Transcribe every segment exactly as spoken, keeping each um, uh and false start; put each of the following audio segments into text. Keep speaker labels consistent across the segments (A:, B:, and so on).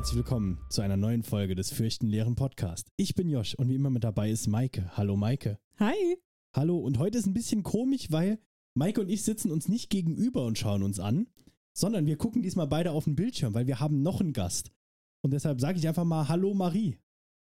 A: herzlich willkommen zu einer neuen Folge des Fürchtenleeren Podcast. Ich bin Josh und wie immer mit dabei ist Maike. Hallo Maike.
B: Hi.
A: Hallo, und heute ist ein bisschen komisch, weil Maike und ich sitzen uns nicht gegenüber und schauen uns an, sondern wir gucken diesmal beide auf den Bildschirm, weil wir haben noch einen Gast. Und deshalb sage ich einfach mal Hallo Marie.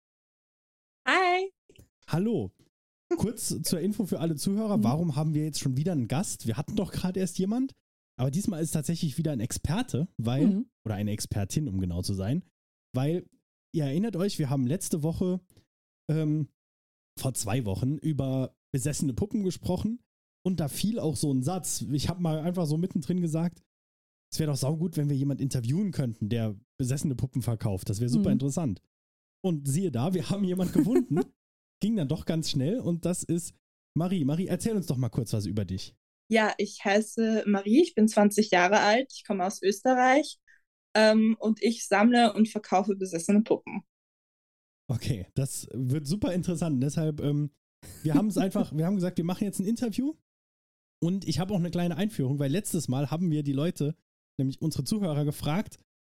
B: Hi.
A: Hallo. Kurz zur Info für alle Zuhörer, warum haben wir jetzt schon wieder einen Gast? Wir hatten doch gerade erst jemand, aber diesmal ist tatsächlich wieder ein Experte, weil, mhm. oder eine Expertin, um genau zu sein, weil, ihr erinnert euch, wir haben letzte Woche, ähm, vor zwei Wochen, über besessene Puppen gesprochen und da fiel auch so ein Satz. Ich habe mal einfach so mittendrin gesagt, es wäre doch saugut, wenn wir jemanden interviewen könnten, der besessene Puppen verkauft. Das wäre super mhm. interessant. Und siehe da, wir haben jemanden gefunden. Ging dann doch ganz schnell und das ist Marie. Marie, erzähl uns doch mal kurz was über dich.
B: Ja, ich heiße Marie, ich bin zwanzig Jahre alt, ich komme aus Österreich ähm, und ich sammle und verkaufe besessene Puppen.
A: Okay, das wird super interessant. Deshalb, ähm, wir haben es einfach, wir haben gesagt, wir machen jetzt ein Interview und ich habe auch eine kleine Einführung, weil letztes Mal haben wir die Leute, nämlich unsere Zuhörer, gefragt,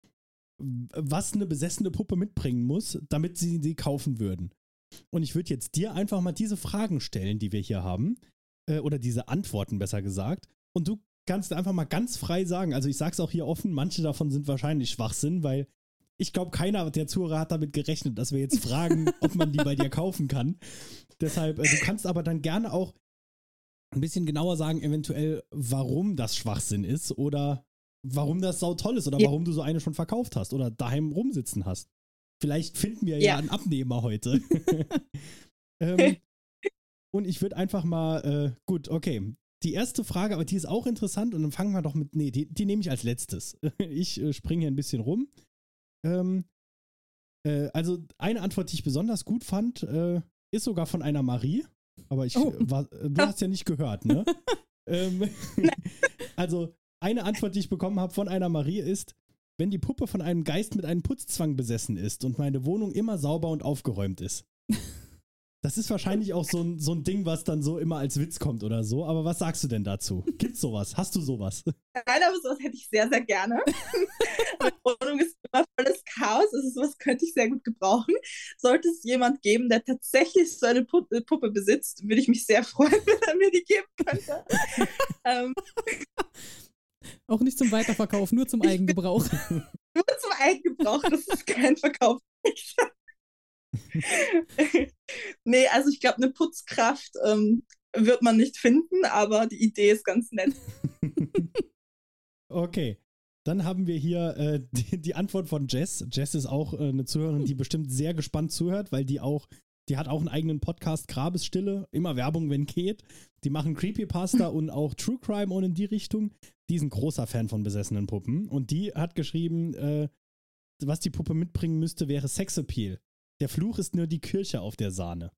A: was eine besessene Puppe mitbringen muss, damit sie sie kaufen würden. Und ich würde jetzt dir einfach mal diese Fragen stellen, die wir hier haben, äh, oder diese Antworten besser gesagt, und du kannst einfach mal ganz frei sagen, also ich sag's auch hier offen, manche davon sind wahrscheinlich Schwachsinn, weil ich glaube, keiner der Zuhörer hat damit gerechnet, dass wir jetzt fragen, ob man die bei dir kaufen kann. Deshalb, äh, du kannst aber dann gerne auch ein bisschen genauer sagen, eventuell, warum das Schwachsinn ist oder warum das sautoll ist oder
B: ja.
A: warum du so eine schon verkauft hast oder daheim rumsitzen hast. Vielleicht finden wir ja, ja einen Abnehmer heute. ähm, und ich würde einfach mal, äh, gut, okay. Die erste Frage, aber die ist auch interessant und dann fangen wir doch mit, nee, die, die nehme ich als letztes. Ich äh, springe hier ein bisschen rum. Ähm, äh, also eine Antwort, die ich besonders gut fand, äh, ist sogar von einer Marie. Aber ich,
B: oh.
A: war, du hast ja nicht gehört, ne? ähm, also eine Antwort, die ich bekommen habe von einer Marie ist, wenn die Puppe von einem Geist mit einem Putzzwang besessen ist und meine Wohnung immer sauber und aufgeräumt ist. Das ist wahrscheinlich auch so ein, so ein Ding, was dann so immer als Witz kommt oder so. Aber was sagst du denn dazu? Gibt's sowas? Hast du sowas?
B: Nein, aber sowas hätte ich sehr, sehr gerne. Meine Wohnung ist immer volles Chaos. Also sowas könnte ich sehr gut gebrauchen. Sollte es jemand geben, der tatsächlich so eine Pu- Puppe besitzt, würde ich mich sehr freuen, wenn er mir die geben könnte. ähm,
C: Auch nicht zum Weiterverkauf, nur zum Eigengebrauch.
B: Nur zum Eigengebrauch, das ist kein Verkauf. Nee, also ich glaube, eine Putzkraft ähm, wird man nicht finden, aber die Idee ist ganz nett.
A: Okay, dann haben wir hier äh, die, die Antwort von Jess. Jess ist auch äh, eine Zuhörerin, die bestimmt sehr gespannt zuhört, weil die auch, die hat auch einen eigenen Podcast, Grabesstille, immer Werbung, wenn geht. Die machen Creepypasta und auch True Crime und in die Richtung. Die ist ein großer Fan von besessenen Puppen und die hat geschrieben, äh, was die Puppe mitbringen müsste, wäre Sexappeal. Der Fluch ist nur die Kirsche auf der Sahne.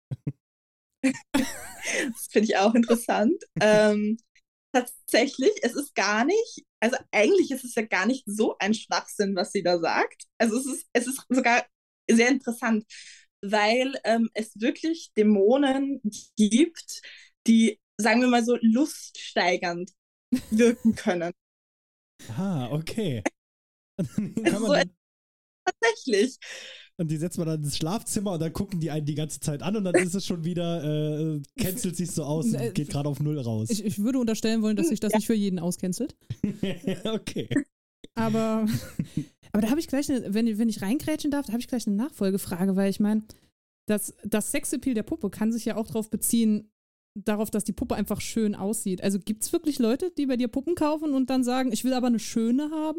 B: Das finde ich auch interessant. ähm, tatsächlich, es ist gar nicht, also eigentlich ist es ja gar nicht so ein Schwachsinn, was sie da sagt. Also es ist, es ist sogar sehr interessant, weil ähm, es wirklich Dämonen gibt, die, sagen wir mal so, luststeigernd wirken können.
A: Ah, okay. Kann
B: Also
A: man
B: so
A: dann,
B: tatsächlich.
A: und die setzt man dann ins Schlafzimmer und dann gucken die einen die ganze Zeit an und dann ist es schon wieder, äh, cancelt sich so aus und geht gerade auf Null raus.
C: Ich, ich würde unterstellen wollen, dass sich das
B: ja.
C: nicht für jeden auscancelt.
A: Okay.
C: Aber, aber da habe ich gleich, eine, wenn, wenn ich reingrätschen darf, da habe ich gleich eine Nachfolgefrage, weil ich meine, das, das Sexappeal der Puppe kann sich ja auch darauf beziehen, darauf, dass die Puppe einfach schön aussieht. Also gibt es wirklich Leute, die bei dir Puppen kaufen und dann sagen, ich will aber eine schöne haben?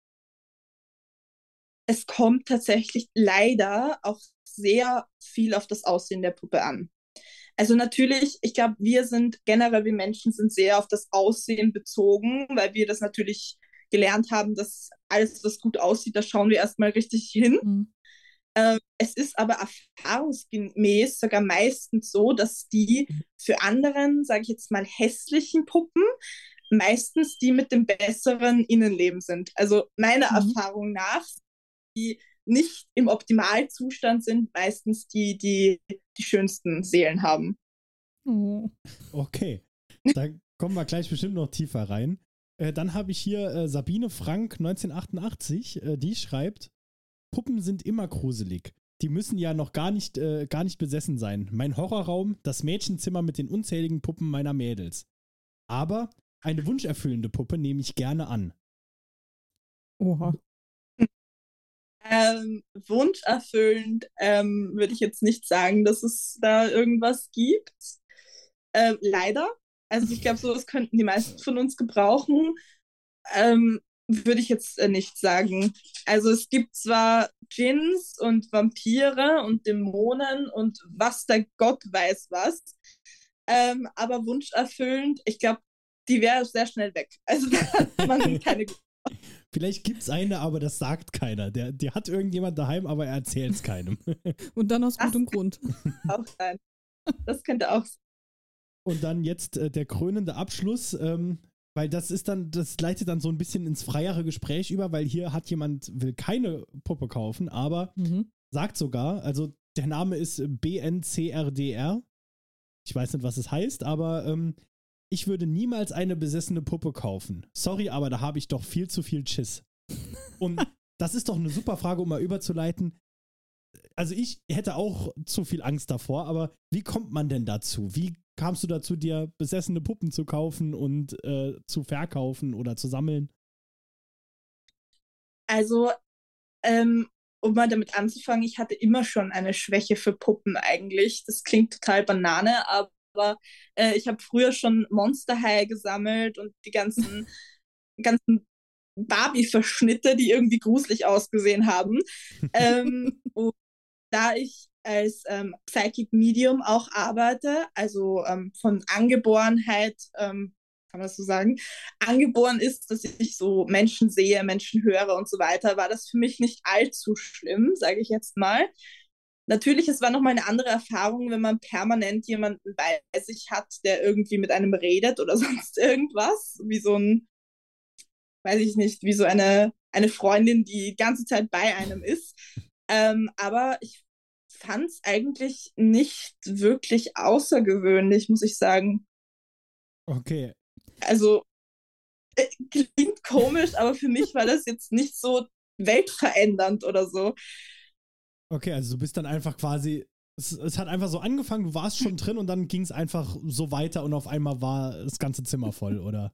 B: Es kommt tatsächlich leider auch sehr viel auf das Aussehen der Puppe an. Also natürlich, ich glaube, wir sind generell, wir Menschen sind sehr auf das Aussehen bezogen, weil wir das natürlich gelernt haben, dass alles, was gut aussieht, da schauen wir erstmal richtig hin. Mhm. Ähm, es ist aber erfahrungsgemäß sogar meistens so, dass die für anderen, sage ich jetzt mal, hässlichen Puppen meistens die mit dem besseren Innenleben sind. Also meiner mhm. Erfahrung nach, die nicht im Optimalzustand sind, meistens die, die die schönsten Seelen haben.
C: Oh.
A: Okay, da kommen wir gleich bestimmt noch tiefer rein. Äh, dann habe ich hier äh, Sabine Frank neunzehnhundertachtundachtzig, äh, die schreibt, Puppen sind immer gruselig. Die müssen ja noch gar nicht, äh, gar nicht besessen sein. Mein Horrorraum, das Mädchenzimmer mit den unzähligen Puppen meiner Mädels. Aber eine wunscherfüllende Puppe nehme ich gerne an.
C: Oha.
B: Ähm, wunscherfüllend ähm, würde ich jetzt nicht sagen, dass es da irgendwas gibt. Ähm, leider. Also ich glaube, sowas könnten die meisten von uns gebrauchen. Ähm, würde ich jetzt äh, nicht sagen. Also es gibt zwar Djinns und Vampire und Dämonen und was der Gott weiß was, ähm, aber wunscherfüllend, ich glaube, die wäre sehr schnell weg. Also da hat man keine.
A: Vielleicht gibt's eine, aber das sagt keiner. Der, die hat irgendjemand daheim, aber er erzählt es keinem.
C: Und dann aus
B: Das
C: gutem Grund.
B: auch sein. Das könnte auch sein.
A: Und dann jetzt äh, der krönende Abschluss, ähm, weil das ist dann, das leitet dann so ein bisschen ins freiere Gespräch über, weil hier hat jemand, will keine Puppe kaufen, aber
C: Mhm.
A: sagt sogar, also der Name ist B N C R D R. Ich weiß nicht, was es heißt, aber ähm, ich würde niemals eine besessene Puppe kaufen. Sorry, aber da habe ich doch viel zu viel Schiss. Und das ist doch eine super Frage, um mal überzuleiten. Also ich hätte auch zu viel Angst davor, aber wie kommt man denn dazu? Wie kamst du dazu, dir besessene Puppen zu kaufen und äh, zu verkaufen oder zu sammeln?
B: Also, ähm, um mal damit anzufangen, ich hatte immer schon eine Schwäche für Puppen eigentlich. Das klingt total Banane, aber äh, ich habe früher schon Monster High gesammelt und die ganzen, ganzen Barbie-Verschnitte, die irgendwie gruselig ausgesehen haben. Ähm, und da ich als ähm, Psychic Medium auch arbeite, also ähm, von Angeborenheit, ähm, kann man das so sagen, angeboren ist, dass ich so Menschen sehe, Menschen höre und so weiter, war das für mich nicht allzu schlimm, sage ich jetzt mal. Natürlich, es war nochmal eine andere Erfahrung, wenn man permanent jemanden bei sich hat, der irgendwie mit einem redet oder sonst irgendwas, wie so ein, weiß ich nicht, wie so eine, eine Freundin, die die ganze Zeit bei einem ist. Ähm, aber ich fand es eigentlich nicht wirklich außergewöhnlich, muss ich sagen.
A: Okay.
B: Also äh, klingt komisch, aber für mich war das jetzt nicht so weltverändernd oder so.
A: Okay, also du bist dann einfach quasi, es, es hat einfach so angefangen, du warst schon drin und dann ging es einfach so weiter und auf einmal war das ganze Zimmer voll, oder?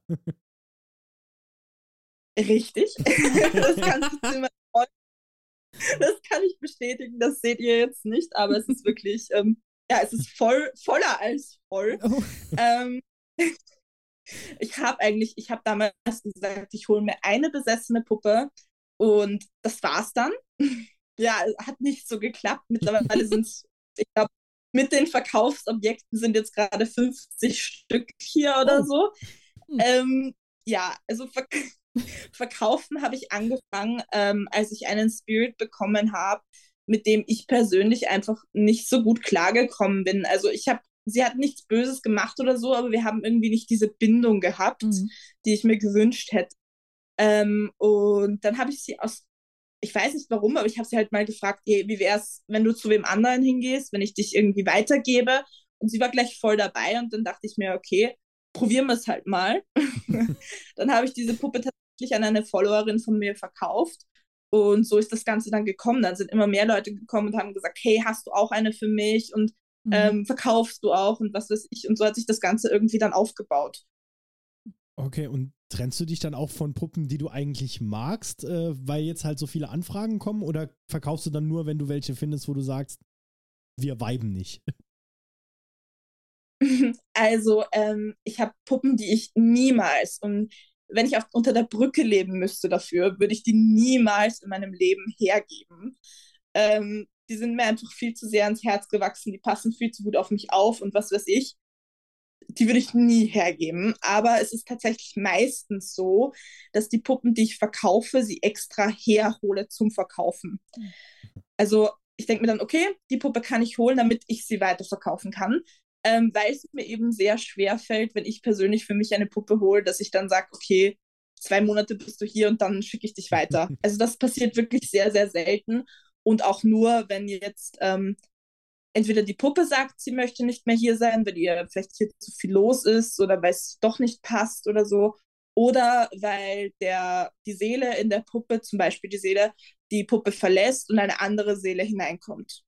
B: Richtig. Das ganze Zimmer voll. Das kann ich bestätigen, das seht ihr jetzt nicht, aber es ist wirklich, ähm, ja, es ist voll, voller als voll.
C: Oh.
B: Ähm, ich habe eigentlich, ich habe damals gesagt, ich hole mir eine besessene Puppe und das war's dann. Ja, hat nicht so geklappt. Mittlerweile sind es, ich glaube, mit den Verkaufsobjekten sind jetzt gerade fünfzig Stück hier oder
C: Oh.
B: so.
C: Hm.
B: Ähm, ja, also verk verkaufen habe ich angefangen, ähm, als ich einen Spirit bekommen habe, mit dem ich persönlich einfach nicht so gut klargekommen bin. Also ich habe, sie hat nichts Böses gemacht oder so, aber wir haben irgendwie nicht diese Bindung gehabt,
C: Mhm.
B: die ich mir gewünscht hätte. Ähm, und dann habe ich sie aus, ich weiß nicht warum, aber ich habe sie halt mal gefragt, ey, wie wäre es, wenn du zu wem anderen hingehst, wenn ich dich irgendwie weitergebe? Und sie war gleich voll dabei und dann dachte ich mir, okay, probieren wir es halt mal. Dann habe ich diese Puppe tatsächlich an eine Followerin von mir verkauft und so ist das Ganze dann gekommen. Dann sind immer mehr Leute gekommen und haben gesagt, hey, hast du auch eine für mich und
C: Mhm.
B: ähm, verkaufst du auch und was weiß ich. Und so hat sich das Ganze irgendwie dann aufgebaut.
A: Okay, und trennst du dich dann auch von Puppen, die du eigentlich magst, äh, weil jetzt halt so viele Anfragen kommen, oder verkaufst du dann nur, wenn du welche findest, wo du sagst, wir viben nicht?
B: Also, ähm, ich habe Puppen, die ich niemals, und wenn ich auf, unter der Brücke leben müsste dafür, würde ich die niemals in meinem Leben hergeben. Ähm, die sind mir einfach viel zu sehr ans Herz gewachsen, die passen viel zu gut auf mich auf und was weiß ich. Die würde ich nie hergeben. Aber es ist tatsächlich meistens so, dass die Puppen, die ich verkaufe, sie extra herhole zum Verkaufen. Also ich denke mir dann, okay, die Puppe kann ich holen, damit ich sie weiterverkaufen kann. Ähm, weil es mir eben sehr schwer fällt, wenn ich persönlich für mich eine Puppe hole, dass ich dann sage, okay, zwei Monate bist du hier und dann schicke ich dich weiter. Also das passiert wirklich sehr, sehr selten. Und auch nur, wenn jetzt ähm, entweder die Puppe sagt, sie möchte nicht mehr hier sein, weil ihr vielleicht hier zu viel los ist oder weil es doch nicht passt oder so. oder weil der, die Seele in der Puppe, zum Beispiel die Seele, die Puppe verlässt und eine andere Seele hineinkommt.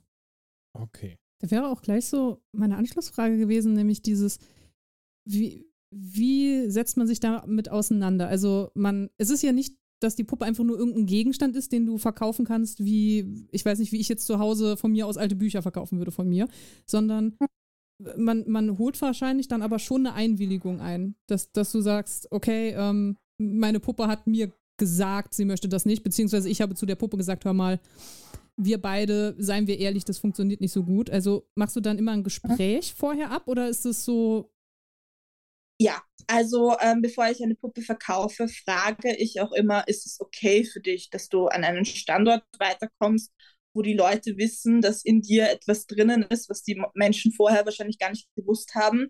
A: Okay.
C: Da wäre auch gleich so meine Anschlussfrage gewesen, nämlich dieses, wie, wie setzt man sich damit auseinander? Also man, es ist ja nicht, dass die Puppe einfach nur irgendein Gegenstand ist, den du verkaufen kannst, wie, ich weiß nicht, wie ich jetzt zu Hause von mir aus alte Bücher verkaufen würde von mir, sondern man, man holt wahrscheinlich dann aber schon eine Einwilligung ein, dass, dass du sagst, okay, ähm, meine Puppe hat mir gesagt, sie möchte das nicht, beziehungsweise ich habe zu der Puppe gesagt, hör mal, wir beide, seien wir ehrlich, das funktioniert nicht so gut. Also machst du dann immer ein Gespräch vorher ab oder ist es so?
B: Ja, also ähm, bevor ich eine Puppe verkaufe, frage ich auch immer, ist es okay für dich, dass du an einen Standort weiterkommst, wo die Leute wissen, dass in dir etwas drinnen ist, was die Menschen vorher wahrscheinlich gar nicht gewusst haben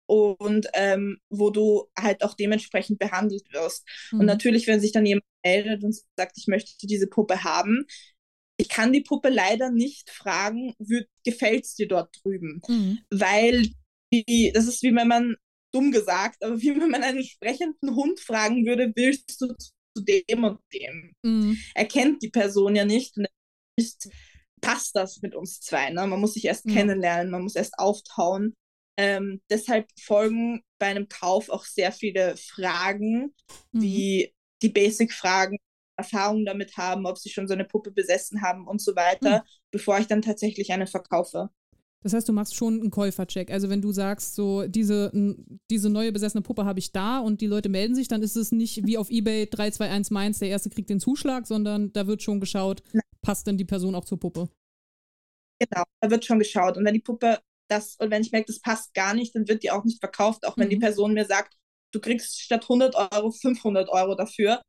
B: und ähm, wo du halt auch dementsprechend behandelt wirst. Mhm. Und natürlich, wenn sich dann jemand meldet und sagt, ich möchte diese Puppe haben, ich kann die Puppe leider nicht fragen, gefällt es dir dort drüben? Mhm. Weil die, das ist wie wenn man, dumm gesagt, aber wie wenn man einen sprechenden Hund fragen würde, willst du zu dem und dem? Mhm. Er kennt die Person ja nicht und nicht, passt das mit uns zwei? Ne? Man muss sich erst ja. kennenlernen, man muss erst auftauen. Ähm, deshalb folgen bei einem Kauf auch sehr viele Fragen, mhm. die die Basic-Fragen, Erfahrungen damit haben, ob sie schon so eine Puppe besessen haben und so weiter, mhm. bevor ich dann tatsächlich eine verkaufe.
C: Das heißt, du machst schon einen Käufercheck. Also wenn du sagst, so diese, diese neue besessene Puppe habe ich da und die Leute melden sich, dann ist es nicht wie auf eBay drei zwei eins meins, der Erste kriegt den Zuschlag, sondern da wird schon geschaut, passt denn die Person auch zur Puppe?
B: Genau, da wird schon geschaut. Und wenn die Puppe das, und wenn ich merke, das passt gar nicht, dann wird die auch nicht verkauft, auch wenn mhm. die Person mir sagt, du kriegst statt hundert Euro fünfhundert Euro dafür.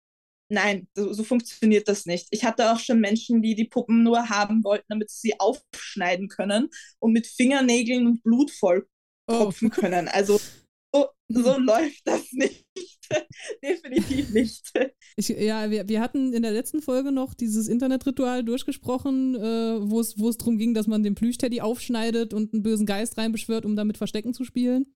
B: Nein, so, so funktioniert das nicht. Ich hatte auch schon Menschen, die die Puppen nur haben wollten, damit sie sie aufschneiden können und mit Fingernägeln und Blut voll tropfen oh. können. Also so, so läuft das nicht. Definitiv nicht.
C: Ich, ja, wir, wir hatten in der letzten Folge noch dieses Internetritual durchgesprochen, äh, wo es darum ging, dass man den Plüschteddy aufschneidet und einen bösen Geist reinbeschwört, um damit Verstecken zu spielen.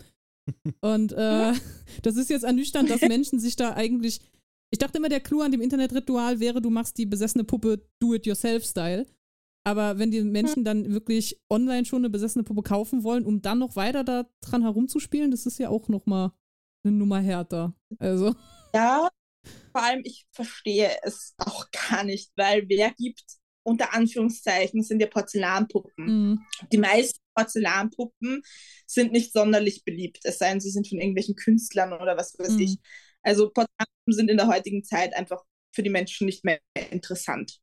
C: Und äh, das ist jetzt ernüchternd, dass Menschen sich da eigentlich. Ich dachte immer, der Clou an dem Internetritual wäre, du machst die besessene Puppe Do-it-yourself-Style. Aber wenn die Menschen dann wirklich online schon eine besessene Puppe kaufen wollen, um dann noch weiter da dran herumzuspielen, das ist ja auch nochmal eine Nummer härter. Also.
B: Ja, vor allem ich verstehe es auch gar nicht, weil wer gibt, unter Anführungszeichen, sind ja Porzellanpuppen. Mhm. Die meisten Porzellanpuppen sind nicht sonderlich beliebt, es sei denn, sie sind von irgendwelchen Künstlern oder was weiß mhm. ich. Also Porzellanpuppen sind in der heutigen Zeit einfach für die Menschen nicht mehr interessant.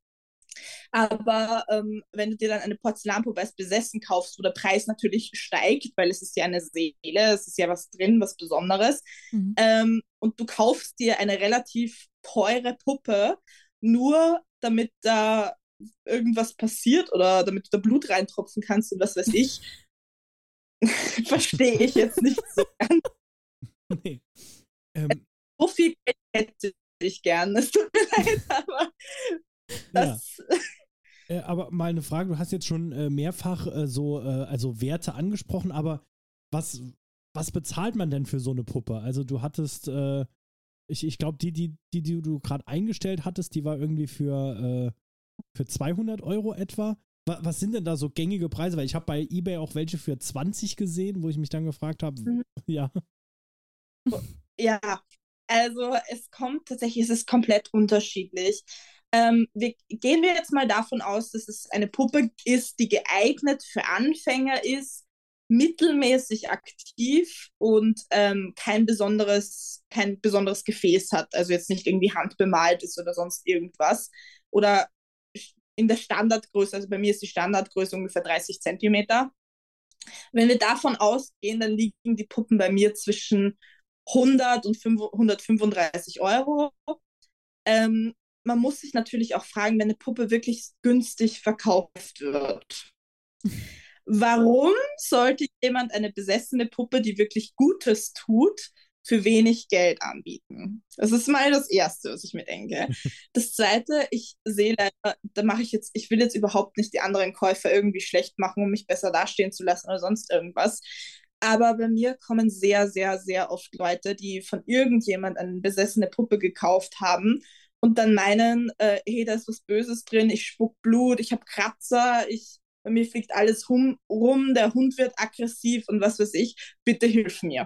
B: Aber ähm, wenn du dir dann eine Porzellanpuppe als besessen kaufst, wo der Preis natürlich steigt, weil es ist ja eine Seele, es ist ja was drin, was Besonderes, mhm. ähm, und du kaufst dir eine relativ teure Puppe, nur damit da irgendwas passiert oder damit du da Blut reintropfen kannst und was weiß ich, verstehe ich jetzt nicht so ganz. Nee. Ähm. So viel Geld hätte ich gern, es tut mir leid, aber das...
A: Ja. Äh, aber mal eine Frage, du hast jetzt schon äh, mehrfach äh, so, äh, also Werte angesprochen, aber was, was bezahlt man denn für so eine Puppe? Also du hattest, äh, ich, ich glaube, die, die, die, die du gerade eingestellt hattest, die war irgendwie für, äh, für zweihundert Euro etwa. Was, was sind denn da so gängige Preise? Weil ich habe bei eBay auch welche für zwanzig gesehen, wo ich mich dann gefragt habe, mhm. ja.
B: Ja, also es kommt tatsächlich, es ist komplett unterschiedlich. Ähm, wir, gehen wir jetzt mal davon aus, dass es eine Puppe ist, die geeignet für Anfänger ist, mittelmäßig aktiv und ähm, kein besonderes, kein besonderes Gefäß hat, also jetzt nicht irgendwie handbemalt ist oder sonst irgendwas. Oder in der Standardgröße, also bei mir ist die Standardgröße ungefähr dreißig Zentimeter. Wenn wir davon ausgehen, dann liegen die Puppen bei mir zwischen hundert und hundertfünfunddreißig Euro. Ähm, man muss sich natürlich auch fragen, wenn eine Puppe wirklich günstig verkauft wird. Warum sollte jemand eine besessene Puppe, die wirklich Gutes tut, für wenig Geld anbieten? Das ist mal das Erste, was ich mir denke. Das Zweite, ich sehe leider, da mache ich jetzt, ich will jetzt überhaupt nicht die anderen Käufer irgendwie schlecht machen, um mich besser dastehen zu lassen oder sonst irgendwas. Aber bei mir kommen sehr, sehr, sehr oft Leute, die von irgendjemand eine besessene Puppe gekauft haben und dann meinen, äh, hey, da ist was Böses drin, ich spuck Blut, ich habe Kratzer, ich, bei mir fliegt alles hum, rum, der Hund wird aggressiv und was weiß ich, bitte hilf mir.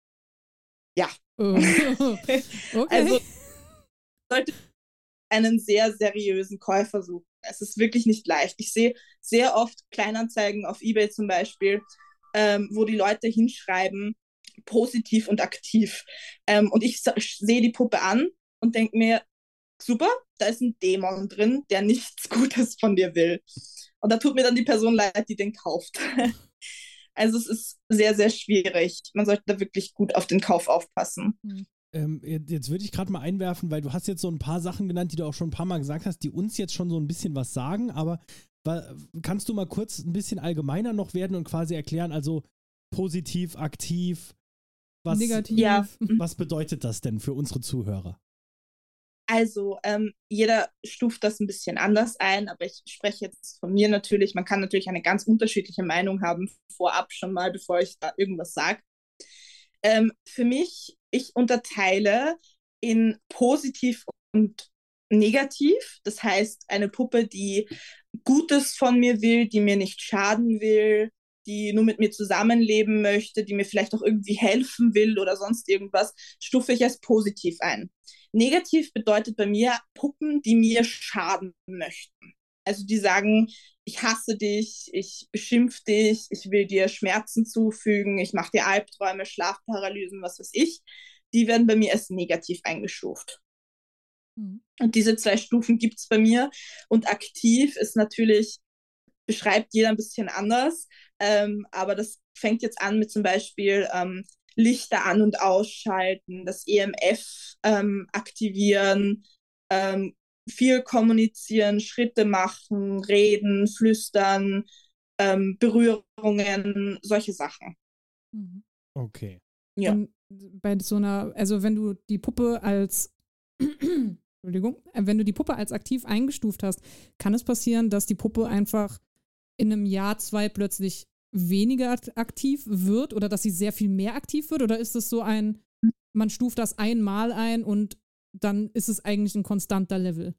B: Ja.
C: Oh. Okay.
B: Also sollte einen sehr seriösen Käufer suchen. Es ist wirklich nicht leicht. Ich sehe sehr oft Kleinanzeigen auf eBay zum Beispiel, ähm, wo die Leute hinschreiben, positiv und aktiv. Ähm, und ich sehe die Puppe an und denke mir, super, da ist ein Dämon drin, der nichts Gutes von dir will. Und da tut mir dann die Person leid, die den kauft. Also es ist sehr, sehr schwierig. Man sollte da wirklich gut auf den Kauf aufpassen.
C: Mhm.
A: Ähm, jetzt würde ich gerade mal einwerfen, weil du hast jetzt so ein paar Sachen genannt, die du auch schon ein paar Mal gesagt hast, die uns jetzt schon so ein bisschen was sagen, aber kannst du mal kurz ein bisschen allgemeiner noch werden und quasi erklären, also positiv, aktiv, was,
C: negativ.
B: Ja.
A: Was bedeutet das denn für unsere Zuhörer?
B: Also ähm, jeder stuft das ein bisschen anders ein, aber ich spreche jetzt von mir natürlich. Man kann natürlich eine ganz unterschiedliche Meinung haben, vorab schon mal, bevor ich da irgendwas sage. Ähm, für mich, ich unterteile in positiv und negativ. Das heißt, eine Puppe, die Gutes von mir will, die mir nicht schaden will, die nur mit mir zusammenleben möchte, die mir vielleicht auch irgendwie helfen will oder sonst irgendwas, stufe ich als positiv ein. Negativ bedeutet bei mir Puppen, die mir schaden möchten. Also die sagen, ich hasse dich, ich beschimpfe dich, ich will dir Schmerzen zufügen, ich mache dir Albträume, Schlafparalysen, was weiß ich. Die werden bei mir als negativ eingestuft. Mhm. Und diese zwei Stufen gibt es bei mir. Und aktiv ist natürlich, beschreibt jeder ein bisschen anders, ähm, aber das fängt jetzt an mit zum Beispiel ähm, Lichter an- und ausschalten, das E M F ähm, aktivieren, ähm, viel kommunizieren, Schritte machen, reden, flüstern, ähm, Berührungen, solche Sachen.
A: Okay.
C: Ja. Und bei so einer, also wenn du die Puppe als Entschuldigung, wenn du die Puppe als aktiv eingestuft hast, kann es passieren, dass die Puppe einfach in einem Jahr, zwei plötzlich weniger aktiv wird oder dass sie sehr viel mehr aktiv wird? Oder ist es so ein, man stuft das einmal ein und dann ist es eigentlich ein konstanter Level?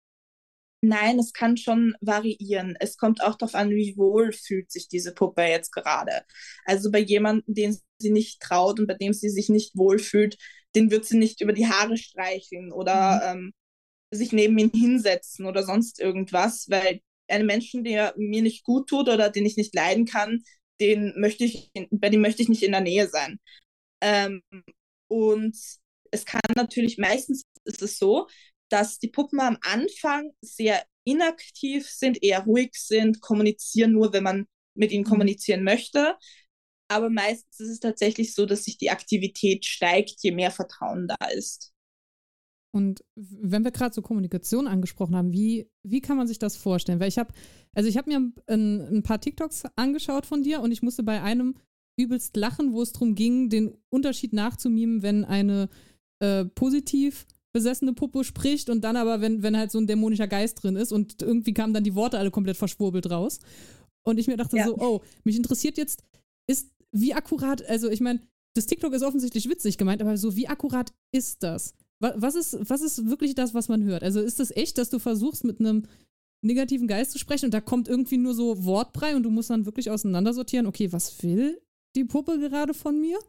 B: Nein, es kann schon variieren. Es kommt auch darauf an, wie wohl fühlt sich diese Puppe jetzt gerade. Also bei jemandem, den sie nicht traut und bei dem sie sich nicht wohlfühlt, den wird sie nicht über die Haare streicheln oder mhm. ähm, sich neben ihn hinsetzen oder sonst irgendwas, weil einen Menschen, der mir nicht gut tut oder den ich nicht leiden kann, den möchte ich, bei dem möchte ich nicht in der Nähe sein. Ähm, und es kann natürlich, meistens ist es so, dass die Puppen am Anfang sehr inaktiv sind, eher ruhig sind, kommunizieren nur, wenn man mit ihnen kommunizieren möchte. Aber meistens ist es tatsächlich so, dass sich die Aktivität steigt, je mehr Vertrauen da ist.
C: Und wenn wir gerade so Kommunikation angesprochen haben, wie, wie kann man sich das vorstellen? Weil ich habe, also ich habe mir ein, ein paar TikToks angeschaut von dir und ich musste bei einem übelst lachen, wo es darum ging, den Unterschied nachzumimen, wenn eine äh, positiv besessene Puppe spricht und dann aber, wenn, wenn halt so ein dämonischer Geist drin ist und irgendwie kamen dann die Worte alle komplett verschwurbelt raus. Und ich mir dachte ja. so, oh, mich interessiert jetzt, ist, wie akkurat, also ich meine, das TikTok ist offensichtlich witzig gemeint, aber so, wie akkurat ist das? Was ist, was ist wirklich das, was man hört? Also ist das echt, dass du versuchst, mit einem negativen Geist zu sprechen und da kommt irgendwie nur so Wortbrei und du musst dann wirklich auseinandersortieren, okay, was will die Puppe gerade von mir?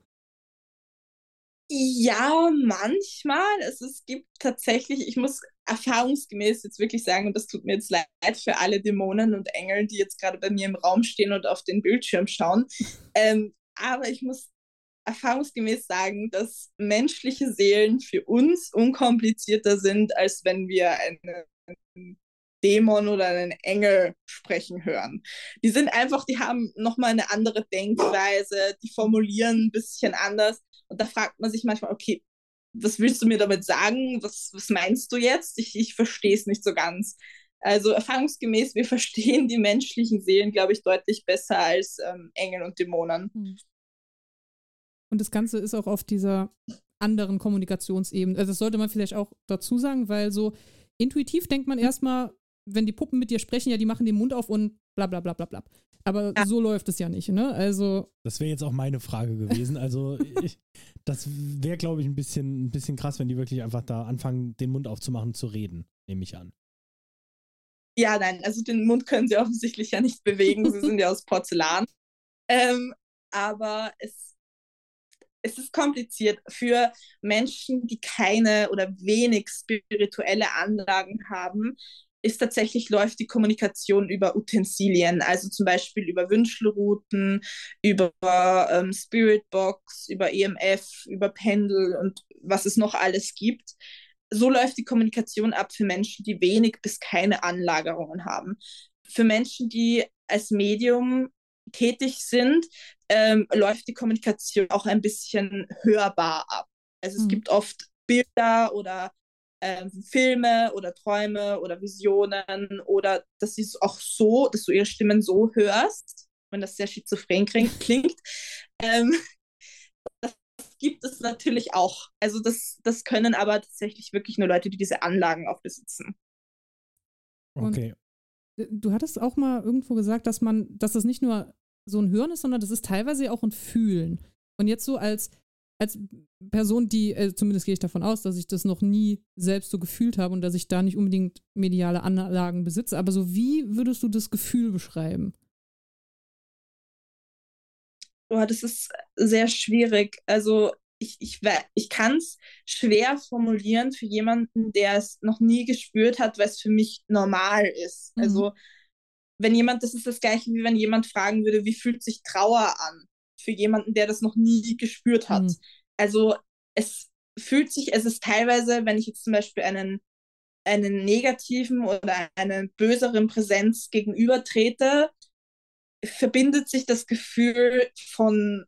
B: Ja, manchmal. Es, es gibt tatsächlich, ich muss erfahrungsgemäß jetzt wirklich sagen, und das tut mir jetzt leid für alle Dämonen und Engel, die jetzt gerade bei mir im Raum stehen und auf den Bildschirm schauen. ähm, aber ich muss erfahrungsgemäß sagen, dass menschliche Seelen für uns unkomplizierter sind, als wenn wir einen Dämon oder einen Engel sprechen hören. Die sind einfach, die haben nochmal eine andere Denkweise, die formulieren ein bisschen anders. Und da fragt man sich manchmal, okay, was willst du mir damit sagen? Was, was meinst du jetzt? Ich, ich verstehe es nicht so ganz. Also erfahrungsgemäß, wir verstehen die menschlichen Seelen, glaube ich, deutlich besser als ähm, Engel und Dämonen.
C: Und das Ganze ist auch auf dieser anderen Kommunikationsebene. Also das sollte man vielleicht auch dazu sagen, weil so intuitiv denkt man erstmal, wenn die Puppen mit dir sprechen, ja, die machen den Mund auf und bla bla bla bla bla. Aber ja. so läuft es ja nicht, ne? Also.
A: Das wäre jetzt auch meine Frage gewesen. Also, ich, das wäre, glaube ich, ein bisschen, ein bisschen krass, wenn die wirklich einfach da anfangen, den Mund aufzumachen, zu reden, nehme ich an.
B: Ja, nein, also den Mund können sie offensichtlich ja nicht bewegen. Sie sind ja aus Porzellan. Ähm, aber es, es ist kompliziert für Menschen, die keine oder wenig spirituelle Anlagen haben. Ist tatsächlich, läuft die Kommunikation über Utensilien, also zum Beispiel über Wünschelruten, über ähm, Spiritbox, über E M F, über Pendel und was es noch alles gibt. So läuft die Kommunikation ab für Menschen, die wenig bis keine Anlagerungen haben. Für Menschen, die als Medium tätig sind, ähm, läuft die Kommunikation auch ein bisschen hörbar ab. Also es mhm. gibt oft Bilder oder Ähm, Filme oder Träume oder Visionen oder dass sie es auch so, dass du ihre Stimmen so hörst, wenn das sehr schizophren klingt. ähm, das gibt es natürlich auch. Also das, das können aber tatsächlich wirklich nur Leute, die diese Anlagen auch besitzen.
A: Okay.
C: Und du hattest auch mal irgendwo gesagt, dass man, dass das nicht nur so ein Hören ist, sondern das ist teilweise auch ein Fühlen. Und jetzt so als Als Person, die, äh, zumindest gehe ich davon aus, dass ich das noch nie selbst so gefühlt habe und dass ich da nicht unbedingt mediale Anlagen besitze, aber so wie würdest du das Gefühl beschreiben?
B: Oh, das ist sehr schwierig. Also ich, ich, ich kann es schwer formulieren für jemanden, der es noch nie gespürt hat, weil es für mich normal ist. Mhm. Also wenn jemand, das ist das Gleiche, wie wenn jemand fragen würde, wie fühlt sich Trauer an? Für jemanden, der das noch nie gespürt hat. Mhm. Also es fühlt sich, es ist teilweise, wenn ich jetzt zum Beispiel einen, einen negativen oder einer böseren Präsenz gegenübertrete, verbindet sich das Gefühl von,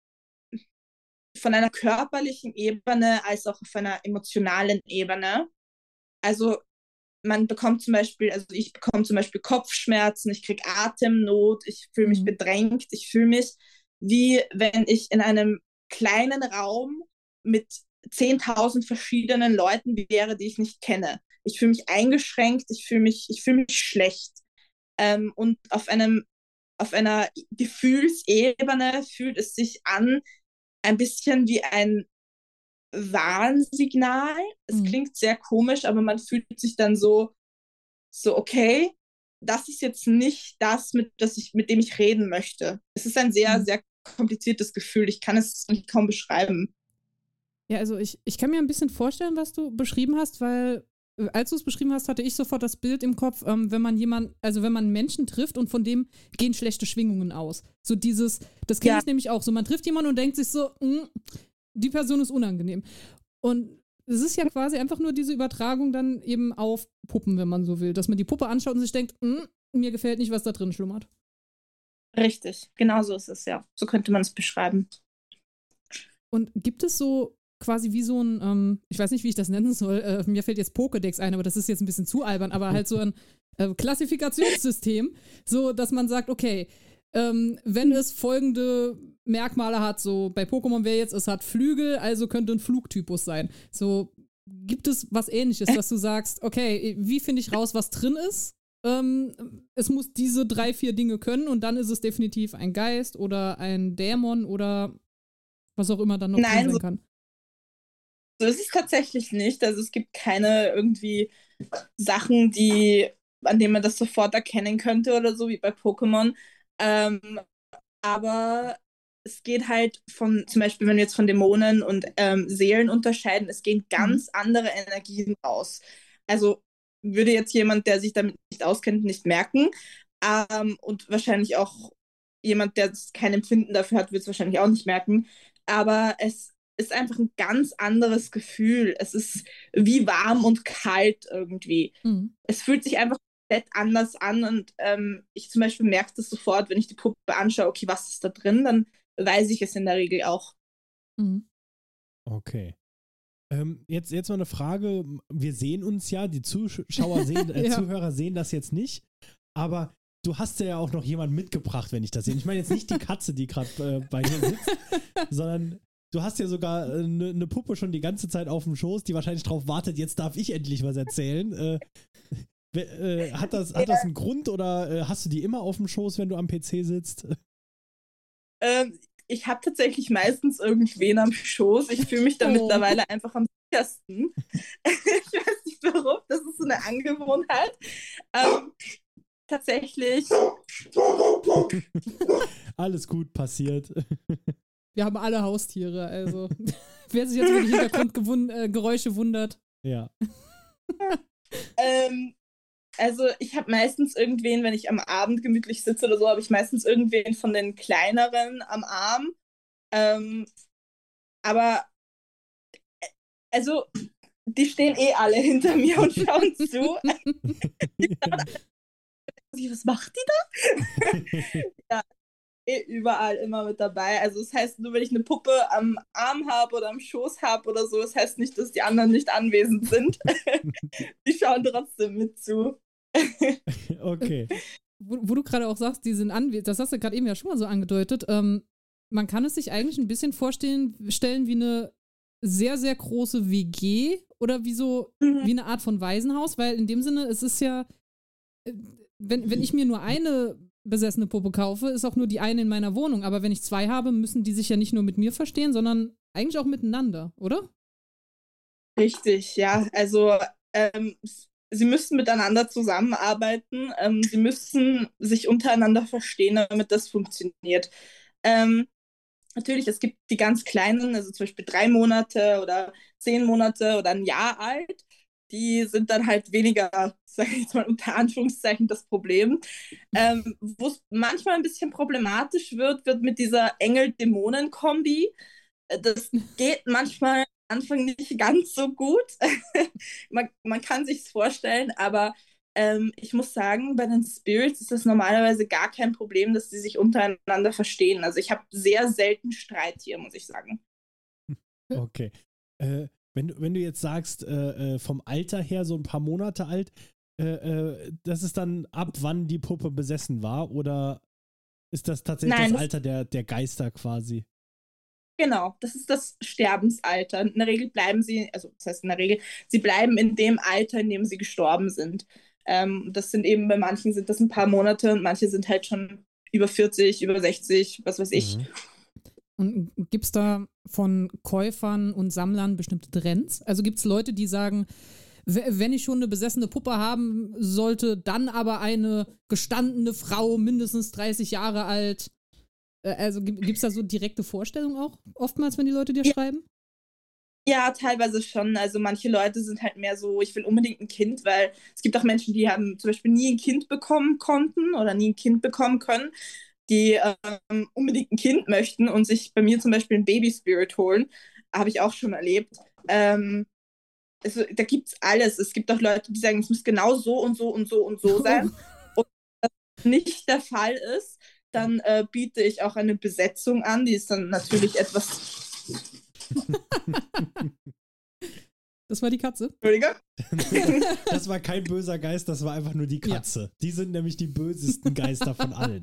B: von einer körperlichen Ebene als auch auf einer emotionalen Ebene. Also man bekommt zum Beispiel, also ich bekomme zum Beispiel Kopfschmerzen, ich kriege Atemnot, ich fühle mich mhm. bedrängt, ich fühle mich wie wenn ich in einem kleinen Raum mit zehntausend verschiedenen Leuten wäre, die ich nicht kenne. Ich fühle mich eingeschränkt, ich fühle mich, ich fühle mich schlecht. Ähm, und auf einem, auf einer Gefühlsebene fühlt es sich an, ein bisschen wie ein Warnsignal. Es mhm. klingt sehr komisch, aber man fühlt sich dann so, so okay, das ist jetzt nicht das, mit, das ich, mit dem ich reden möchte. Es ist ein sehr, sehr kompliziertes Gefühl. Ich kann es kaum beschreiben.
C: Ja, also ich, ich kann mir ein bisschen vorstellen, was du beschrieben hast, weil als du es beschrieben hast, hatte ich sofort das Bild im Kopf, ähm, wenn man jemanden, also wenn man einen Menschen trifft und von dem gehen schlechte Schwingungen aus. So dieses, das kenne ja. ich nämlich auch. So, man trifft jemanden und denkt sich so, die Person ist unangenehm. Und es ist ja quasi einfach nur diese Übertragung dann eben auf Puppen, wenn man so will. Dass man die Puppe anschaut und sich denkt, mir gefällt nicht, was da drin schlummert.
B: Richtig, genau so ist es, ja. So könnte man es beschreiben.
C: Und gibt es so quasi wie so ein, ähm, ich weiß nicht, wie ich das nennen soll, äh, mir fällt jetzt Pokédex ein, aber das ist jetzt ein bisschen zu albern, aber halt so ein äh, Klassifikationssystem, so dass man sagt, okay, ähm, wenn es folgende Merkmale hat, so bei Pokémon wäre jetzt, es hat Flügel, also könnte ein Flugtypus sein. So, gibt es was Ähnliches, dass du sagst, okay, wie finde ich raus, was drin ist? Ähm, es muss diese drei, vier Dinge können und dann ist es definitiv ein Geist oder ein Dämon oder was auch immer dann noch
B: Nein,
C: drin sein
B: so,
C: kann.
B: So ist es tatsächlich nicht. Also es gibt keine irgendwie Sachen, die, an denen man das sofort erkennen könnte oder so, wie bei Pokémon. Ähm, aber es geht halt von, zum Beispiel, wenn wir jetzt von Dämonen und ähm, Seelen unterscheiden, es gehen ganz mhm. andere Energien raus. Also würde jetzt jemand, der sich damit nicht auskennt, nicht merken. Ähm, und wahrscheinlich auch jemand, der kein Empfinden dafür hat, wird es wahrscheinlich auch nicht merken. Aber es ist einfach ein ganz anderes Gefühl. Es ist wie warm und kalt irgendwie. Mhm. Es fühlt sich einfach komplett anders an und ähm, ich zum Beispiel merke das sofort, wenn ich die Puppe anschaue, okay, was ist da drin, dann weiß ich es in der Regel auch.
C: Mhm.
A: Okay. Ähm, jetzt, jetzt mal eine Frage. Wir sehen uns ja, die Zuschauer sehen, äh,
C: ja.
A: Zuhörer sehen das jetzt nicht, aber du hast ja auch noch jemanden mitgebracht, wenn ich das sehe. Ich meine jetzt nicht die Katze, die gerade äh, bei dir sitzt, sondern du hast ja sogar eine äh, ne Puppe schon die ganze Zeit auf dem Schoß, die wahrscheinlich drauf wartet, jetzt darf ich endlich was erzählen. Äh, äh, hat, das, hat das einen Grund oder äh, hast du die immer auf dem Schoß, wenn du am P C sitzt?
B: Ähm, ich habe tatsächlich meistens irgendwen am Schoß. Ich fühle mich da
C: Oh.
B: mittlerweile einfach am sichersten. Ich weiß nicht warum, das ist so eine Angewohnheit. Ähm, tatsächlich.
A: Alles gut, passiert.
C: Wir haben alle Haustiere, also wer sich jetzt über die Hintergrundgeräusche äh, wundert.
A: Ja.
B: ähm, also ich habe meistens irgendwen, wenn ich am Abend gemütlich sitze oder so, habe ich meistens irgendwen von den kleineren am Arm. Ähm, aber also die stehen eh alle hinter mir und schauen zu. Die schauen alle, was macht die da? Ja, eh überall immer mit dabei. Also das heißt, nur wenn ich eine Puppe am Arm habe oder am Schoß habe oder so, das heißt nicht, dass die anderen nicht anwesend sind. Die schauen trotzdem mit zu.
A: Okay.
C: Wo, wo du gerade auch sagst, die sind anwesend, das hast du gerade eben ja schon mal so angedeutet, ähm, man kann es sich eigentlich ein bisschen vorstellen stellen wie eine sehr, sehr große W G oder wie so,
B: Mhm.
C: wie eine Art von Waisenhaus, weil in dem Sinne, es ist ja, äh, wenn, wenn ich mir nur eine besessene Puppe kaufe, ist auch nur die eine in meiner Wohnung, aber wenn ich zwei habe, müssen die sich ja nicht nur mit mir verstehen, sondern eigentlich auch miteinander, oder?
B: Richtig, ja. Also ähm, s- sie müssen miteinander zusammenarbeiten. Ähm, sie müssen sich untereinander verstehen, damit das funktioniert. Ähm, natürlich, es gibt die ganz kleinen, also zum Beispiel drei Monate oder zehn Monate oder ein Jahr alt. Die sind dann halt weniger, sage ich jetzt mal unter Anführungszeichen, das Problem. Ähm, wo es manchmal ein bisschen problematisch wird, wird mit dieser Engel-Dämonen-Kombi. Äh, Das geht manchmal am Anfang nicht ganz so gut. man, man kann sich's vorstellen, aber ähm, ich muss sagen, bei den Spirits ist das normalerweise gar kein Problem, dass sie sich untereinander verstehen. Also ich habe sehr selten Streit hier, muss ich sagen.
A: Okay. Äh, wenn, du, wenn du jetzt sagst, äh, äh, vom Alter her so ein paar Monate alt, äh, äh, das ist dann ab wann die Puppe besessen war oder ist das tatsächlich
B: Nein,
A: das
B: das-
A: Alter der, der Geister quasi?
B: Genau, das ist das Sterbensalter. In der Regel bleiben sie, also das heißt in der Regel, sie bleiben in dem Alter, in dem sie gestorben sind. Ähm, das sind eben, bei manchen sind das ein paar Monate und manche sind halt schon über vierzig, über sechzig, was weiß ich.
A: Mhm.
C: Und gibt es da von Käufern und Sammlern bestimmte Trends? Also gibt es Leute, die sagen, w- wenn ich schon eine besessene Puppe haben sollte, dann aber eine gestandene Frau, mindestens dreißig Jahre alt. Äh, Also gibt es da so direkte Vorstellungen auch oftmals, wenn die Leute dir
B: Ja.
C: schreiben?
B: Ja, teilweise schon. Also manche Leute sind halt mehr so, ich will unbedingt ein Kind, weil es gibt auch Menschen, die haben zum Beispiel nie ein Kind bekommen konnten oder nie ein Kind bekommen können, die ähm, unbedingt ein Kind möchten und sich bei mir zum Beispiel ein Baby-Spirit holen. Habe ich auch schon erlebt. Ähm, also, da gibt es alles. Es gibt auch Leute, die sagen, es muss genau so und so und so und so sein. Und wenn das nicht der Fall ist, dann äh, biete ich auch eine Besetzung an. Die ist dann natürlich etwas.
C: Das war die Katze.
B: Entschuldige.
A: Das war kein böser Geist, das war einfach nur die Katze. Die sind nämlich die bösesten Geister von allen.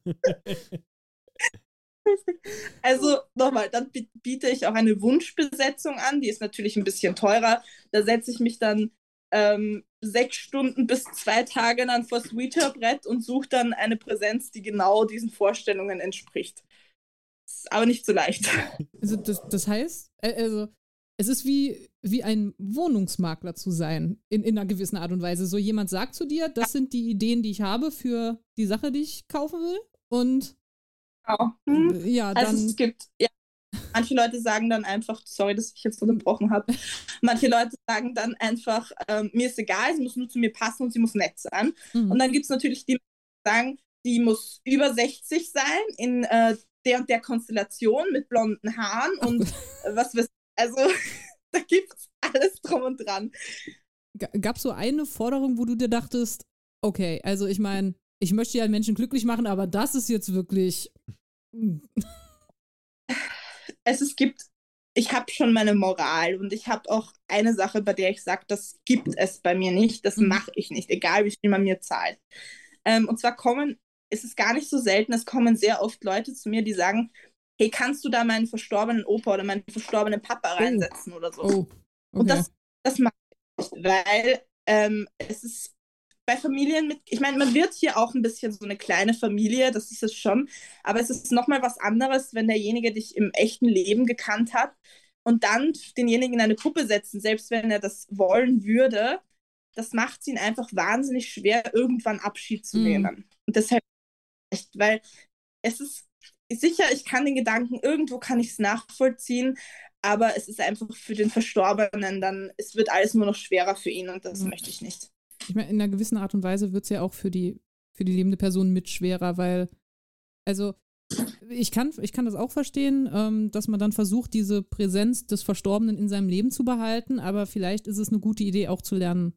B: Also nochmal, dann biete ich auch eine Wunschbesetzung an. Die ist natürlich ein bisschen teurer. Da setze ich mich dann ähm, sechs Stunden bis zwei Tage dann vor das Ouija-Brett und suche dann eine Präsenz, die genau diesen Vorstellungen entspricht. Ist aber nicht so leicht.
C: Also das, das heißt, äh, also es ist wie, wie ein Wohnungsmakler zu sein, in, in einer gewissen Art und Weise. So jemand sagt zu dir, das sind die Ideen, die ich habe für die Sache, die ich kaufen will. Und
B: Genau. Hm.
C: äh, ja,
B: Also
C: dann.
B: es gibt, ja, manche Leute sagen dann einfach, sorry, dass ich jetzt unterbrochen habe, manche Leute sagen dann einfach, ähm, mir ist egal, sie muss nur zu mir passen und sie muss nett sein.
C: Mhm.
B: Und dann gibt es natürlich die, die sagen, die muss über sechzig sein, in äh, der und der Konstellation mit blonden Haaren
C: Ach
B: und
C: Gott.
B: äh, was weiß also da gibt es alles drum und dran.
C: Gab es so eine Forderung, wo du dir dachtest, okay, also ich meine, ich möchte ja Menschen glücklich machen, aber das ist jetzt wirklich.
B: Es, es gibt, ich habe schon meine Moral und ich habe auch eine Sache, bei der ich sage, das gibt es bei mir nicht, das
C: Mhm.
B: mache ich nicht, egal wie viel man mir zahlt. Ähm, und zwar kommen, es ist gar nicht so selten, es kommen sehr oft Leute zu mir, die sagen, hey, kannst du da meinen verstorbenen Opa oder meinen verstorbenen Papa reinsetzen oder so.
C: Oh, okay.
B: Und das, das mache ich nicht, weil ähm, es ist bei Familien mit, ich meine, man wird hier auch ein bisschen so eine kleine Familie, das ist es schon, aber es ist nochmal was anderes, wenn derjenige dich im echten Leben gekannt hat und dann denjenigen in eine Puppe setzen, selbst wenn er das wollen würde, das macht es ihn einfach wahnsinnig schwer, irgendwann Abschied zu nehmen. Mm. Und deshalb echt, weil es ist sicher, ich kann den Gedanken, irgendwo kann ich es nachvollziehen, aber es ist einfach für den Verstorbenen dann, es wird alles nur noch schwerer für ihn und das ja. möchte ich nicht.
C: Ich meine, in einer gewissen Art und Weise wird es ja auch für die, für die lebende Person mit schwerer, weil, also ich kann, ich kann das auch verstehen, ähm, dass man dann versucht, diese Präsenz des Verstorbenen in seinem Leben zu behalten, aber vielleicht ist es eine gute Idee, auch zu lernen,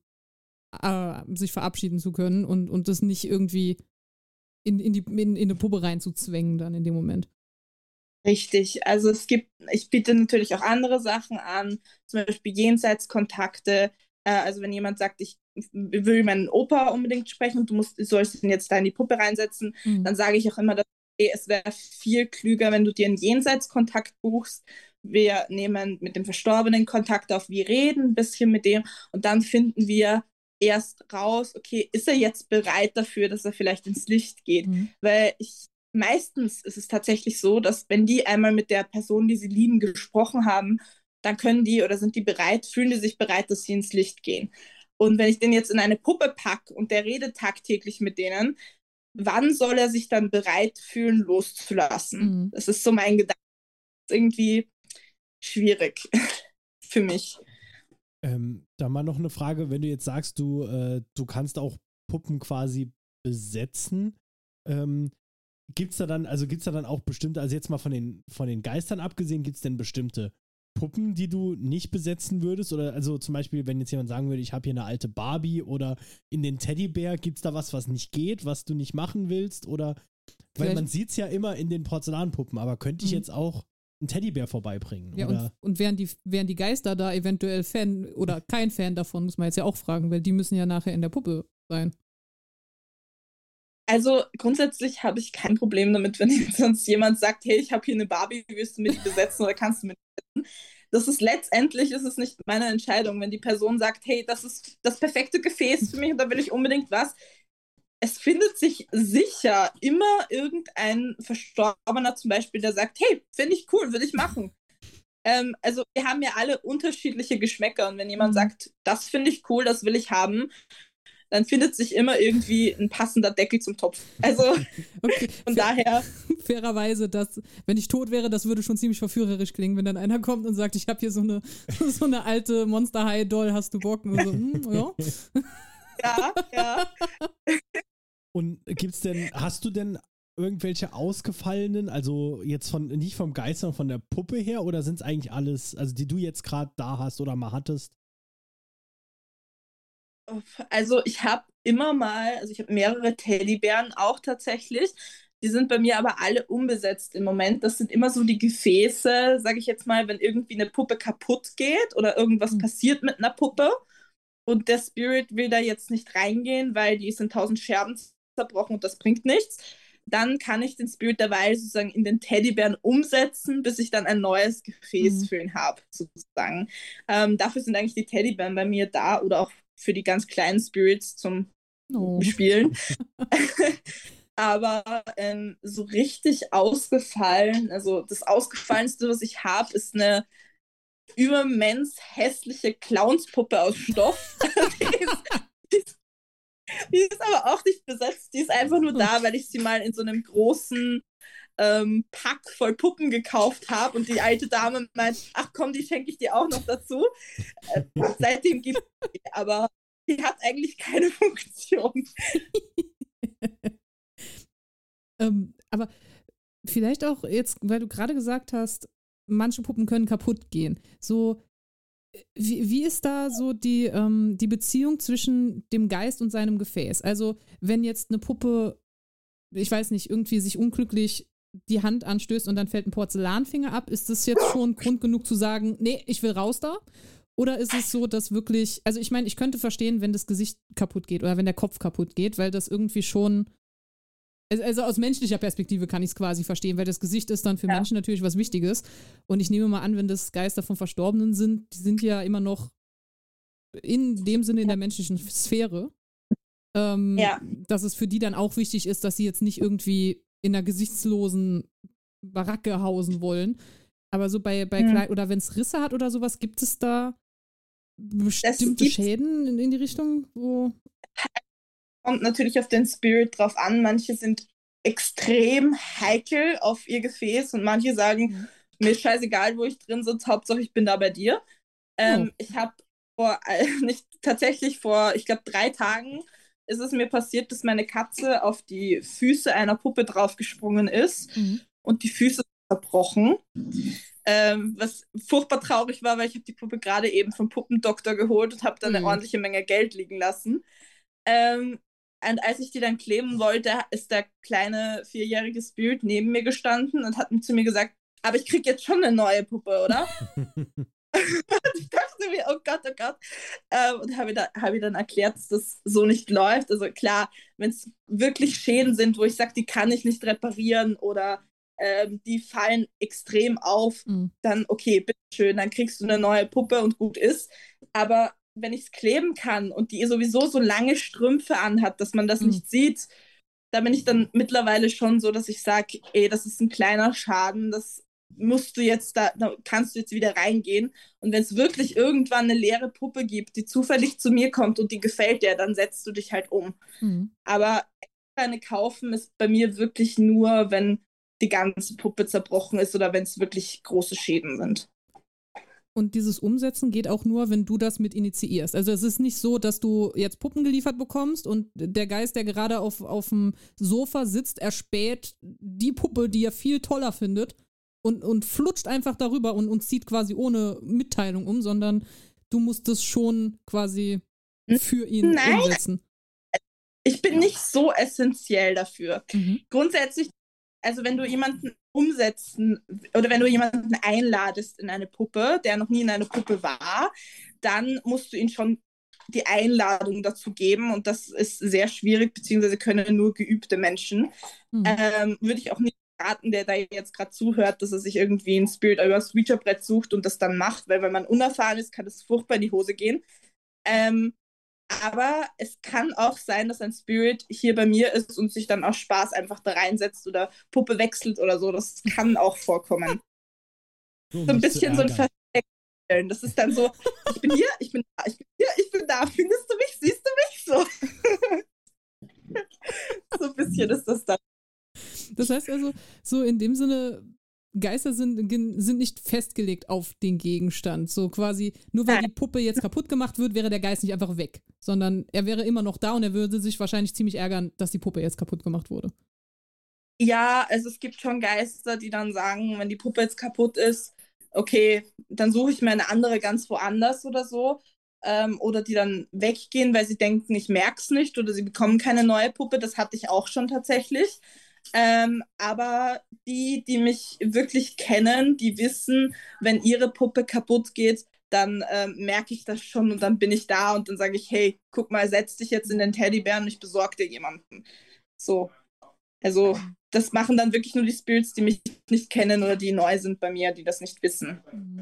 C: äh, sich verabschieden zu können und, und das nicht irgendwie in, in, die, in, in eine Puppe reinzuzwängen dann in dem Moment.
B: Richtig, also es gibt, ich biete natürlich auch andere Sachen an, zum Beispiel Jenseitskontakte, äh, also wenn jemand sagt, ich will meinen Opa unbedingt sprechen und du musst, du sollst ihn jetzt da in die Puppe reinsetzen, mhm. dann sage ich auch immer, dass okay, es wäre viel klüger, wenn du dir einen Jenseitskontakt buchst. Wir nehmen mit dem Verstorbenen Kontakt auf, wir reden ein bisschen mit dem und dann finden wir erst raus, okay, ist er jetzt bereit dafür, dass er vielleicht ins Licht geht? Mhm. Weil ich meistens ist es tatsächlich so, dass wenn die einmal mit der Person, die sie lieben, gesprochen haben, dann können die oder sind die bereit, fühlen die sich bereit, dass sie ins Licht gehen. Und wenn ich den jetzt in eine Puppe packe und der redet tagtäglich mit denen, wann soll er sich dann bereit fühlen, loszulassen? Mhm. Das ist so mein Gedanke. Das ist irgendwie schwierig für mich.
A: Ähm, da mal noch eine Frage, wenn du jetzt sagst, du, äh, du kannst auch Puppen quasi besetzen, ähm, gibt's da dann, also gibt's da dann auch bestimmte, also jetzt mal von den, von den Geistern abgesehen, gibt's denn bestimmte Puppen, die du nicht besetzen würdest? Oder also zum Beispiel, wenn jetzt jemand sagen würde, ich habe hier eine alte Barbie oder in den Teddybär, gibt's da was, was nicht geht, was du nicht machen willst? Oder, weil Vielleicht. man sieht's ja immer in den Porzellanpuppen, aber könnte ich mhm. jetzt auch einen Teddybär vorbeibringen?
C: Ja,
A: oder?
C: und, und wären, die, wären die Geister da eventuell Fan oder kein Fan davon, muss man jetzt ja auch fragen, weil die müssen ja nachher in der Puppe sein.
B: Also grundsätzlich habe ich kein Problem damit, wenn sonst jemand sagt, hey, ich habe hier eine Barbie, willst du mir die besetzen oder kannst du mir die besetzen? Das ist letztendlich, ist es nicht meine Entscheidung. Wenn die Person sagt, hey, das ist das perfekte Gefäß für mich und da will ich unbedingt was. Es findet sich sicher immer irgendein Verstorbener zum Beispiel, der sagt, hey, finde ich cool, will ich machen. Ähm, also wir haben ja alle unterschiedliche Geschmäcker und wenn jemand mhm. sagt, das finde ich cool, das will ich haben, dann findet sich immer irgendwie ein passender Deckel zum Topf. Also okay. von Fair, daher.
C: Fairerweise, dass, wenn ich tot wäre, das würde schon ziemlich verführerisch klingen, wenn dann einer kommt und sagt, ich habe hier so eine, so eine alte Monster High Doll, hast du Bock? Und so, hm, ja.
B: ja, ja.
A: Und gibt's denn, hast du denn irgendwelche ausgefallenen, also jetzt von, nicht vom Geist, sondern von der Puppe her, oder sind es eigentlich alles, also die du jetzt gerade da hast oder mal hattest?
B: Also ich habe immer mal, also ich habe mehrere Teddybären auch tatsächlich. Die sind bei mir aber alle unbesetzt im Moment. Das sind immer so die Gefäße, sage ich jetzt mal, wenn irgendwie eine Puppe kaputt geht oder irgendwas mhm. passiert mit einer Puppe und der Spirit will da jetzt nicht reingehen, weil die ist in tausend Scherben zerbrochen und das bringt nichts. Dann kann ich den Spirit derweil sozusagen in den Teddybären umsetzen, bis ich dann ein neues Gefäß mhm. für ihn habe, sozusagen. Ähm, dafür sind eigentlich die Teddybären bei mir da oder auch für die ganz kleinen Spirits zum oh. Spielen. Aber ähm, so richtig ausgefallen, also das Ausgefallenste, was ich habe, ist eine übermens hässliche Clownspuppe aus Stoff. die, ist, die, ist, die ist aber auch nicht besetzt, die ist einfach nur da, weil ich sie mal in so einem großen ähm, Pack voll Puppen gekauft habe und die alte Dame meint, ach komm, die schenke ich dir auch noch dazu. Äh, seitdem gibt es die, aber die hat eigentlich keine Funktion.
C: ähm, aber vielleicht auch jetzt, weil du gerade gesagt hast, manche Puppen können kaputt gehen. So, wie, wie ist da so die, ähm, die Beziehung zwischen dem Geist und seinem Gefäß? Also, wenn jetzt eine Puppe, ich weiß nicht, irgendwie sich unglücklich die Hand anstößt und dann fällt ein Porzellanfinger ab, ist das jetzt schon Grund genug zu sagen, nee, ich will raus da? Oder ist es so, dass wirklich, also ich meine, ich könnte verstehen, wenn das Gesicht kaputt geht oder wenn der Kopf kaputt geht, weil das irgendwie schon, also aus menschlicher Perspektive kann ich es quasi verstehen, weil das Gesicht ist dann für ja. Menschen natürlich was Wichtiges. Und ich nehme mal an, wenn das Geister von Verstorbenen sind, die sind ja immer noch in dem Sinne in der menschlichen Sphäre. Ähm,
B: Ja.
C: Dass es für die dann auch wichtig ist, dass sie jetzt nicht irgendwie in einer gesichtslosen Baracke hausen wollen. Aber so bei, bei
B: Hm.
C: Kleid- oder wenn es Risse hat oder sowas, gibt es da bestimmte
B: gibt's.
C: Schäden in, in die Richtung, wo.
B: Kommt natürlich auf den Spirit drauf an. Manche sind extrem heikel auf ihr Gefäß und manche sagen,
C: Mhm.
B: mir ist scheißegal, wo ich drin sitze, Hauptsache ich bin da bei dir. Ähm, Ich habe vor, äh, nicht tatsächlich vor, ich glaube, drei Tagen ist es mir passiert, dass meine Katze auf die Füße einer Puppe draufgesprungen ist
C: Mhm.
B: und die Füße sind zerbrochen. Ähm, was furchtbar traurig war, weil ich habe die Puppe gerade eben vom Puppendoktor geholt und habe dann eine
C: Ui.
B: ordentliche Menge Geld liegen lassen. Ähm, und als ich die dann kleben wollte, ist der kleine vierjährige Spirit neben mir gestanden und hat zu mir gesagt, aber ich krieg jetzt schon eine neue Puppe, oder? Ich dachte mir, oh Gott, oh Gott. Ähm, und habe da, hab ich dann erklärt, dass das so nicht läuft. Also klar, wenn es wirklich Schäden sind, wo ich sage, die kann ich nicht reparieren oder ähm, die fallen extrem auf,
C: Mhm.
B: dann okay, bitteschön, dann kriegst du eine neue Puppe und gut ist. Aber wenn ich es kleben kann und die sowieso so lange Strümpfe anhat, dass man das
C: Mhm.
B: nicht sieht, da bin ich dann mittlerweile schon so, dass ich sage, ey, das ist ein kleiner Schaden, das musst du jetzt da, da kannst du jetzt wieder reingehen. Und wenn es wirklich irgendwann eine leere Puppe gibt, die zufällig zu mir kommt und die gefällt dir, dann setzt du dich halt um.
C: Mhm.
B: Aber eine kaufen ist bei mir wirklich nur, wenn die ganze Puppe zerbrochen ist oder wenn es wirklich große Schäden sind.
C: Und dieses Umsetzen geht auch nur, wenn du das mit initiierst. Also es ist nicht so, dass du jetzt Puppen geliefert bekommst und der Geist, der gerade auf, auf dem Sofa sitzt, erspäht die Puppe, die er viel toller findet und, und flutscht einfach darüber und, und zieht quasi ohne Mitteilung um, sondern du musst es schon quasi für ihn
B: Nein.
C: umsetzen.
B: Ich bin nicht so essentiell dafür.
C: Mhm.
B: Grundsätzlich, also wenn du jemanden umsetzen oder wenn du jemanden einladest in eine Puppe, der noch nie in eine Puppe war, dann musst du ihm schon die Einladung dazu geben und das ist sehr schwierig, beziehungsweise können nur geübte Menschen.
C: Mhm.
B: Ähm, würde ich auch nicht raten, der da jetzt gerade zuhört, dass er sich irgendwie ein Spirit über das Ouija-Brett sucht und das dann macht, weil wenn man unerfahren ist, kann das furchtbar in die Hose gehen. Ähm, aber es kann auch sein, dass ein Spirit hier bei mir ist und sich dann aus Spaß einfach da reinsetzt oder Puppe wechselt oder so. Das kann auch vorkommen.
A: So,
B: So ein
A: mich zu
B: bisschen so ein
A: ärgern.
B: Verstecken. Das ist dann so, ich bin hier, ich bin da, ich bin hier, ich bin da. Findest du mich? Siehst du mich? So, so ein bisschen ist das dann.
C: Das heißt also, so in dem Sinne, Geister sind, sind nicht festgelegt auf den Gegenstand. So quasi, nur weil
B: Nein.
C: die Puppe jetzt kaputt gemacht wird, wäre der Geist nicht einfach weg. Sondern er wäre immer noch da und er würde sich wahrscheinlich ziemlich ärgern, dass die Puppe jetzt kaputt gemacht wurde.
B: Ja, also es gibt schon Geister, die dann sagen, wenn die Puppe jetzt kaputt ist, okay, dann suche ich mir eine andere ganz woanders oder so. Ähm, oder die dann weggehen, weil sie denken, ich merke es nicht oder sie bekommen keine neue Puppe. Das hatte ich auch schon tatsächlich. Ähm, aber die, die mich wirklich kennen, die wissen, wenn ihre Puppe kaputt geht, dann ähm, merke ich das schon und dann bin ich da und dann sage ich, hey, guck mal, setz dich jetzt in den Teddybären und ich besorge dir jemanden. So. Also, das machen dann wirklich nur die Spirits, die mich nicht kennen oder die neu sind bei mir, die das nicht wissen.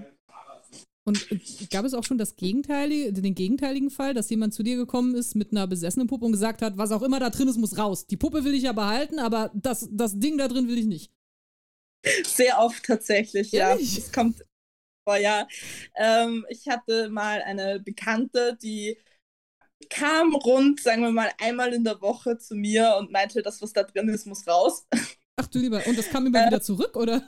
C: Und äh, gab es auch schon das Gegenteilige, den gegenteiligen Fall, dass jemand zu dir gekommen ist mit einer besessenen Puppe und gesagt hat, was auch immer da drin ist, muss raus. Die Puppe will ich ja behalten, aber das, das Ding da drin will ich nicht.
B: Sehr oft tatsächlich,
C: Ehrlich?
B: ja. Es kommt vor, ja. Ähm, ich hatte mal eine Bekannte, die kam rund, sagen wir mal, einmal in der Woche zu mir und meinte, das, was da drin ist, muss raus.
C: Ach du lieber, und das kam immer
B: Äh,
C: wieder zurück, oder?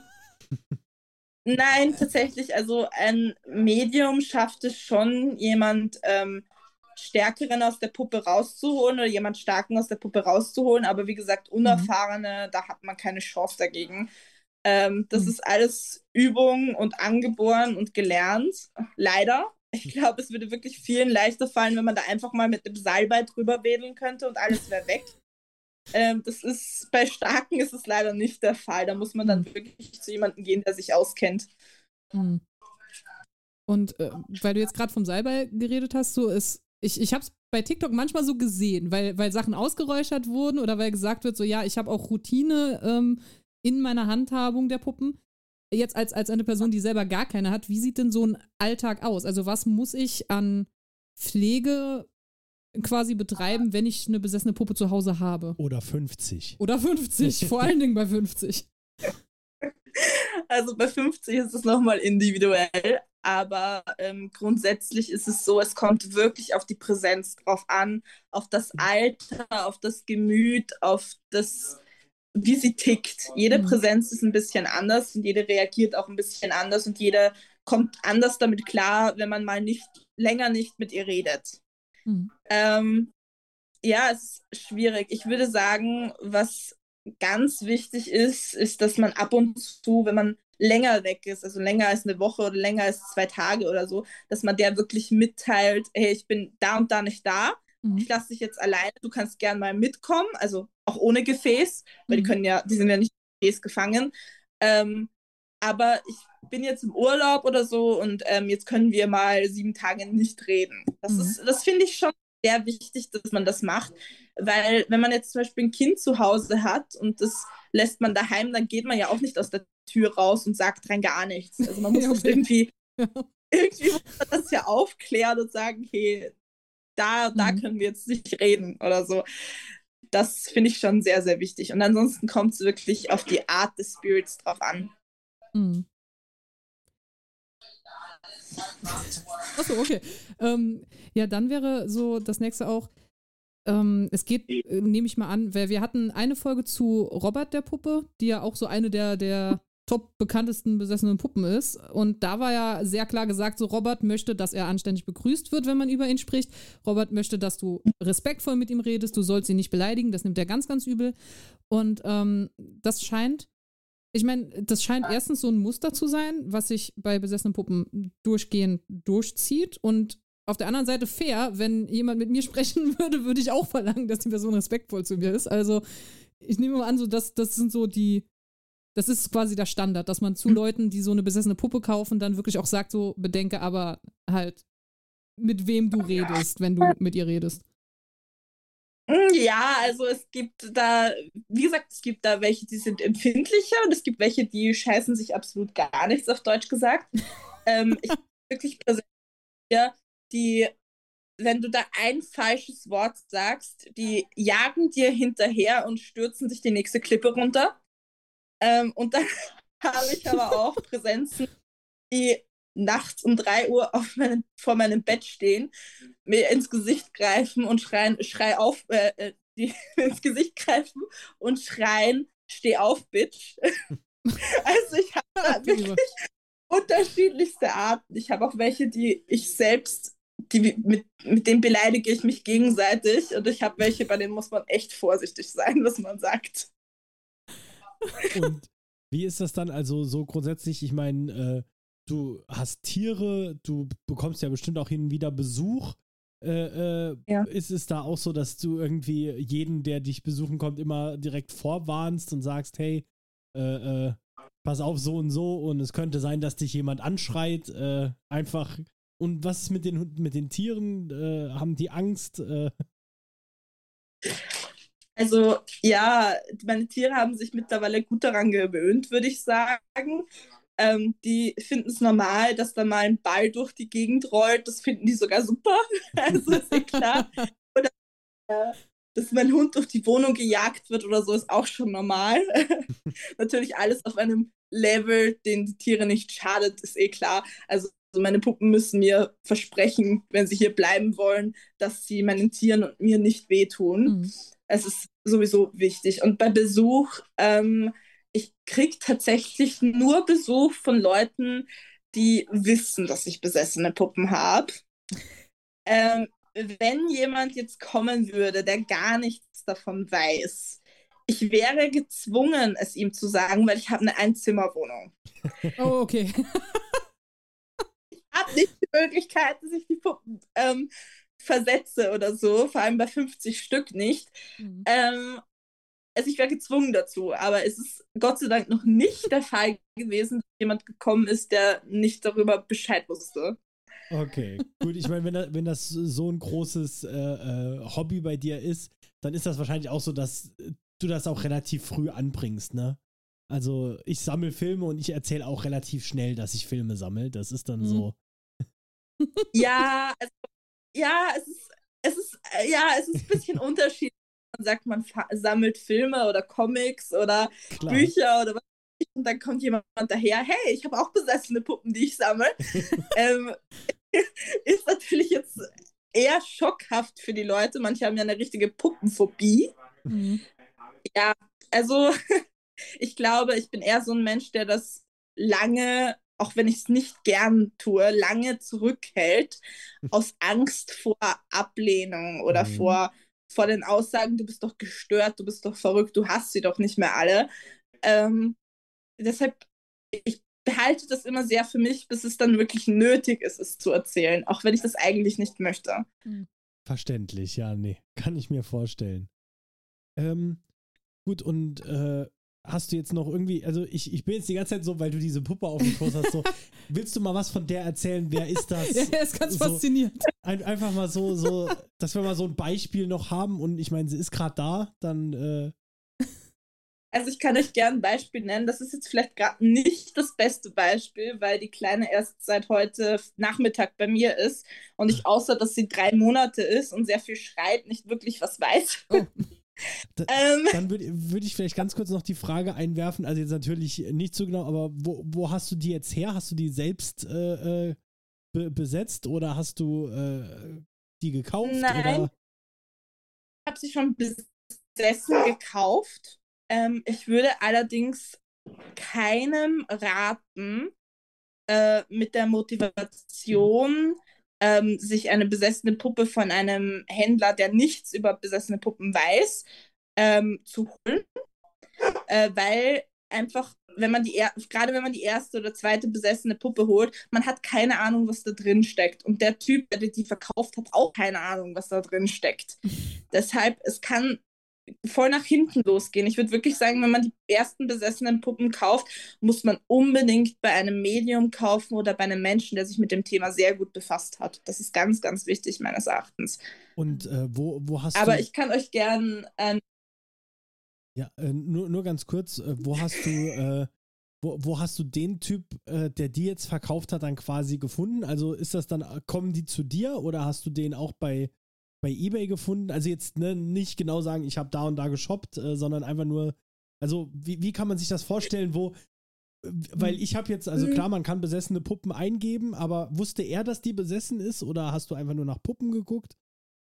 B: Nein, tatsächlich, also ein Medium schafft es schon, jemand ähm, Stärkeren aus der Puppe rauszuholen oder jemand Starken aus der Puppe rauszuholen, aber wie gesagt, Unerfahrene, mhm. da hat man keine Chance dagegen. Ähm, das mhm. ist alles Übung und angeboren und gelernt, leider. Ich glaube, es würde wirklich vielen leichter fallen, wenn man da einfach mal mit dem Salbei drüber wedeln könnte und alles wäre weg. Ähm, das ist, bei Starken ist es leider nicht der Fall. Da muss man dann mhm. wirklich zu jemandem gehen, der sich auskennt.
C: Mhm. Und äh, weil du jetzt gerade vom Salbei geredet hast, so ist, ich, ich habe es bei TikTok manchmal so gesehen, weil, weil Sachen ausgeräuchert wurden oder weil gesagt wird, so ja, ich habe auch Routine ähm, in meiner Handhabung der Puppen. Jetzt als, als eine Person, die selber gar keine hat, wie sieht denn so ein Alltag aus? Also was muss ich an Pflege quasi betreiben, wenn ich eine besessene Puppe zu Hause habe.
A: Oder fünfzig.
C: Oder fünfzig, vor allen Dingen bei fünfzig.
B: Also bei fünfzig ist es nochmal individuell, aber ähm, grundsätzlich ist es so, es kommt wirklich auf die Präsenz drauf an, auf das Alter, auf das Gemüt, auf das, wie sie tickt. Jede
C: Mhm.
B: Präsenz ist ein bisschen anders und jede reagiert auch ein bisschen anders und jede kommt anders damit klar, wenn man mal nicht länger nicht mit ihr redet.
C: Mhm.
B: Ähm, ja, es ist schwierig. Ich würde sagen, was ganz wichtig ist, ist, dass man ab und zu, wenn man länger weg ist, also länger als eine Woche oder länger als zwei Tage oder so, dass man der wirklich mitteilt, hey, ich bin da und da nicht da,
C: Mhm.
B: ich lasse dich jetzt alleine, du kannst gern mal mitkommen, also auch ohne Gefäß, weil die
C: Mhm.
B: können ja, die sind ja nicht im Gefäß gefangen, ähm, aber ich bin jetzt im Urlaub oder so und ähm, jetzt können wir mal sieben Tage nicht reden. Das
C: Mhm.
B: ist, das finde ich schon sehr wichtig, dass man das macht, weil wenn man jetzt zum Beispiel ein Kind zu Hause hat und das lässt man daheim, dann geht man ja auch nicht aus der Tür raus und sagt rein gar nichts. Also man muss
C: Ja,
B: das
C: okay.
B: irgendwie,
C: Ja.
B: irgendwie muss man das ja aufklären und sagen, hey, da, da
C: Mhm.
B: können wir jetzt nicht reden oder so. Das finde ich schon sehr, sehr wichtig. Und ansonsten kommt es wirklich auf die Art des Spirits drauf an.
C: Mhm. Achso, okay. Ähm, ja, dann wäre so das nächste auch, ähm, es geht, äh, nehme ich mal an, weil wir hatten eine Folge zu Robert der Puppe, die ja auch so eine der, der top bekanntesten besessenen Puppen ist. Und da war ja sehr klar gesagt, so Robert möchte, dass er anständig begrüßt wird, wenn man über ihn spricht. Robert möchte, dass du respektvoll mit ihm redest, du sollst ihn nicht beleidigen, das nimmt er ganz, ganz übel. Und ähm, das scheint, ich meine, das scheint erstens so ein Muster zu sein, was sich bei besessenen Puppen durchgehend durchzieht. Und auf der anderen Seite fair, wenn jemand mit mir sprechen würde, würde ich auch verlangen, dass die Person respektvoll zu mir ist. Also ich nehme mal an, so das, das sind so die, das ist quasi der Standard, dass man zu Leuten, die so eine besessene Puppe kaufen, dann wirklich auch sagt, so bedenke aber halt, mit wem du redest, wenn du mit ihr redest.
B: Ja, also es gibt da, wie gesagt, es gibt da welche, die sind empfindlicher und es gibt welche, die scheißen sich absolut gar nichts, auf Deutsch gesagt. ähm, ich wirklich präsent, die, wenn du da ein falsches Wort sagst, die jagen dir hinterher und stürzen sich die nächste Klippe runter. Ähm, und dann habe ich aber auch Präsenzen, die nachts um drei Uhr auf meinem, vor meinem Bett stehen, mir ins Gesicht greifen und schreien, schrei auf, äh, die ins Gesicht greifen und schreien, steh auf, Bitch. Also ich habe da wirklich unterschiedlichste Arten. Ich habe auch welche, die ich selbst, die, mit, mit denen beleidige ich mich gegenseitig und ich habe welche, bei denen muss man echt vorsichtig sein, was man sagt.
A: Und wie ist das dann also so grundsätzlich? Ich meine, äh, du hast Tiere, du bekommst ja bestimmt auch hin und wieder Besuch. Äh, äh,
B: Ja.
A: Ist es da auch so, dass du irgendwie jeden, der dich besuchen kommt, immer direkt vorwarnst und sagst, hey, äh, äh, pass auf, so und so, und es könnte sein, dass dich jemand anschreit, äh, einfach. Und was ist mit den, mit den Tieren? Äh, haben die Angst? Äh?
B: Also ja, meine Tiere haben sich mittlerweile gut daran gewöhnt, würde ich sagen. Ähm, die finden es normal, dass da mal ein Ball durch die Gegend rollt. Das finden die sogar super. Also ist eh klar. Oder äh, dass mein Hund durch die Wohnung gejagt wird oder so, ist auch schon normal. Natürlich alles auf einem Level, den die Tiere nicht schadet, ist eh klar. Also meine Puppen müssen mir versprechen, wenn sie hier bleiben wollen, dass sie meinen Tieren und mir nicht wehtun.
C: Mhm.
B: Es ist sowieso wichtig. Und bei Besuch, ähm, ich kriege tatsächlich nur Besuch von Leuten, die wissen, dass ich besessene Puppen habe. Ähm, wenn jemand jetzt kommen würde, der gar nichts davon weiß, ich wäre gezwungen, es ihm zu sagen, weil ich habe eine Einzimmerwohnung.
C: Oh, okay.
B: Ich habe nicht die Möglichkeit, dass ich die Puppen ähm, versetze oder so, vor allem bei fünfzig Stück nicht.
C: Mhm.
B: Ähm, also ich wäre gezwungen dazu, aber es ist Gott sei Dank noch nicht der Fall gewesen, dass jemand gekommen ist, der nicht darüber Bescheid wusste.
A: Okay, gut. Ich meine, wenn, da, wenn das so ein großes äh, äh, Hobby bei dir ist, dann ist das wahrscheinlich auch so, dass du das auch relativ früh anbringst, ne? Also ich sammle Filme und ich erzähle auch relativ schnell, dass ich Filme sammle. Das ist dann
C: Mhm.
A: so.
B: Ja, also, ja, es ist, es ist, äh, ja, es ist ein bisschen unterschiedlich. Man sagt, man fa- sammelt Filme oder Comics oder
A: Klar.
B: Bücher oder was. Und dann kommt jemand daher, hey, ich habe auch besessene Puppen, die ich sammle. ähm, ist natürlich jetzt eher schockhaft für die Leute. Manche haben ja eine richtige Puppenphobie.
C: Mhm.
B: Ja, also ich glaube, ich bin eher so ein Mensch, der das lange, auch wenn ich es nicht gern tue, lange zurückhält, aus Angst vor Ablehnung oder
A: Mhm.
B: vor, vor den Aussagen, du bist doch gestört, du bist doch verrückt, du hast sie doch nicht mehr alle. Ähm, deshalb, ich behalte das immer sehr für mich, bis es dann wirklich nötig ist, es zu erzählen, auch wenn ich das eigentlich nicht möchte.
A: Verständlich, ja, nee. Kann ich mir vorstellen. Ähm, gut, und äh, hast du jetzt noch irgendwie, also ich, ich bin jetzt die ganze Zeit so, weil du diese Puppe auf dem Schoß hast, so, willst du mal was von der erzählen? Wer ist das?
C: Ja, er ist ganz
A: so,
C: faszinierend.
A: ein, einfach mal so, so, dass wir mal so ein Beispiel noch haben und ich meine, sie ist gerade da, dann äh,
B: Also ich kann euch gerne ein Beispiel nennen. Das ist jetzt vielleicht gerade nicht das beste Beispiel, weil die Kleine erst seit heute Nachmittag bei mir ist und ich außer, dass sie drei Monate ist und sehr viel schreit, nicht wirklich was weiß.
C: Oh.
A: da,
B: Ähm,
A: dann würde würd ich vielleicht ganz kurz noch die Frage einwerfen, also jetzt natürlich nicht so genau, aber wo, wo hast du die jetzt her? Hast du die selbst äh, äh, be besetzt oder hast du äh, die gekauft?
B: Nein,
A: Oder?
B: ich habe sie schon besessen gekauft. Ähm, ich würde allerdings keinem raten, äh, mit der Motivation, ähm, sich eine besessene Puppe von einem Händler, der nichts über besessene Puppen weiß, ähm, zu holen, äh, weil einfach, wenn man die, er gerade wenn man die erste oder zweite besessene Puppe holt, man hat keine Ahnung, was da drin steckt. Und der Typ, der die verkauft, hat auch keine Ahnung, was da drin steckt. Deshalb, es kann voll nach hinten losgehen. Ich würde wirklich sagen, wenn man die ersten besessenen Puppen kauft, muss man unbedingt bei einem Medium kaufen oder bei einem Menschen, der sich mit dem Thema sehr gut befasst hat. Das ist ganz, ganz wichtig meines Erachtens.
A: Und äh, wo, wo hast
B: Aber
A: du.
B: ich kann euch gern ähm,
A: Ja, äh, nur, nur ganz kurz, äh, wo hast du, äh, wo, wo hast du den Typ, äh, der die jetzt verkauft hat, dann quasi gefunden? Also ist das dann, äh, kommen die zu dir oder hast du den auch bei, bei eBay gefunden? Also jetzt ne, nicht genau sagen, ich habe da und da geshoppt, äh, sondern einfach nur, also wie, wie kann man sich das vorstellen, wo, äh, weil ich habe jetzt, also klar, man kann besessene Puppen eingeben, aber wusste er, dass die besessen ist oder hast du einfach nur nach Puppen geguckt?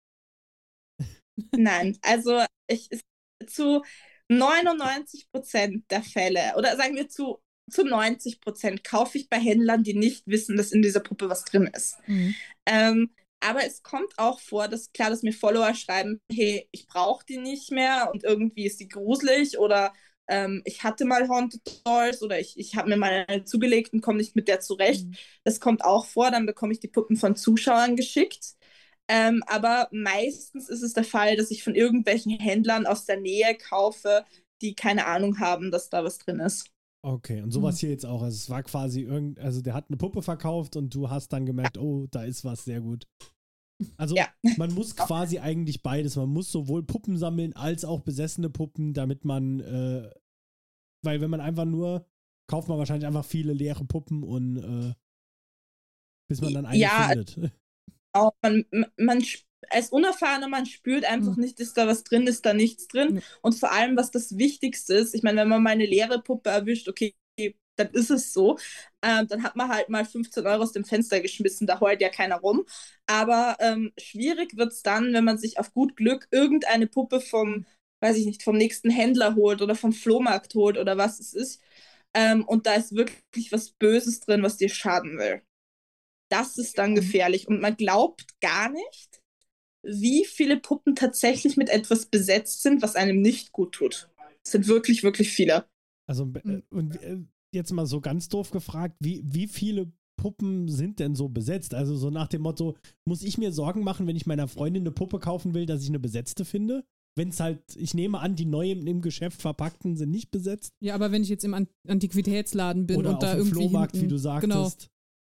B: Nein, also ich ist zu neunundneunzig Prozent der Fälle oder sagen wir zu, zu neunzig Prozent kaufe ich bei Händlern, die nicht wissen, dass in dieser Puppe was drin ist.
C: Mhm.
B: Ähm, aber es kommt auch vor, dass klar, dass mir Follower schreiben, hey, ich brauche die nicht mehr und irgendwie ist die gruselig oder ähm, ich hatte mal Haunted Dolls oder ich, ich habe mir mal eine zugelegt und komme nicht mit der zurecht.
C: Mhm.
B: Das kommt auch vor, dann bekomme ich die Puppen von Zuschauern geschickt. Ähm, aber meistens ist es der Fall, dass ich von irgendwelchen Händlern aus der Nähe kaufe, die keine Ahnung haben, dass da was drin ist.
A: Okay, und sowas
C: Mhm.
A: hier jetzt auch. Also es war quasi irgend, also der hat eine Puppe verkauft und du hast dann gemerkt, oh, da ist was, sehr gut. Also
B: Ja.
A: man muss quasi eigentlich beides. Man muss sowohl Puppen sammeln als auch besessene Puppen, damit man, äh, weil wenn man einfach nur, kauft man wahrscheinlich einfach viele leere Puppen und äh, bis man dann eine
B: Ja,
A: findet.
B: auch man, man als Unerfahrener, man spürt einfach
C: Mhm.
B: nicht, ist da was drin, ist da nichts drin.
C: Ja.
B: Und vor allem, was das Wichtigste ist, ich meine, wenn man mal eine leere Puppe erwischt, okay, dann ist es so. Ähm, dann hat man halt mal fünfzehn Euro aus dem Fenster geschmissen, da heult ja keiner rum. Aber ähm, schwierig wird es dann, wenn man sich auf gut Glück irgendeine Puppe vom, weiß ich nicht, vom nächsten Händler holt oder vom Flohmarkt holt oder was es ist. Ähm, und da ist wirklich was Böses drin, was dir schaden will. Das ist dann gefährlich. Und man glaubt gar nicht, wie viele Puppen tatsächlich mit etwas besetzt sind, was einem nicht gut tut. Es sind wirklich, wirklich viele.
A: Also äh, und äh, jetzt mal so ganz doof gefragt, wie, wie viele Puppen sind denn so besetzt? Also so nach dem Motto, muss ich mir Sorgen machen, wenn ich meiner Freundin eine Puppe kaufen will, dass ich eine besetzte finde? Wenn es halt, ich nehme an, die neu im, im Geschäft verpackten sind nicht besetzt.
C: Ja, aber wenn ich jetzt im An Antiquitätsladen bin
A: Oder
C: und da
A: auf dem
C: irgendwie
A: Flohmarkt,
C: hinten,
A: wie du
C: genau.
A: sagtest.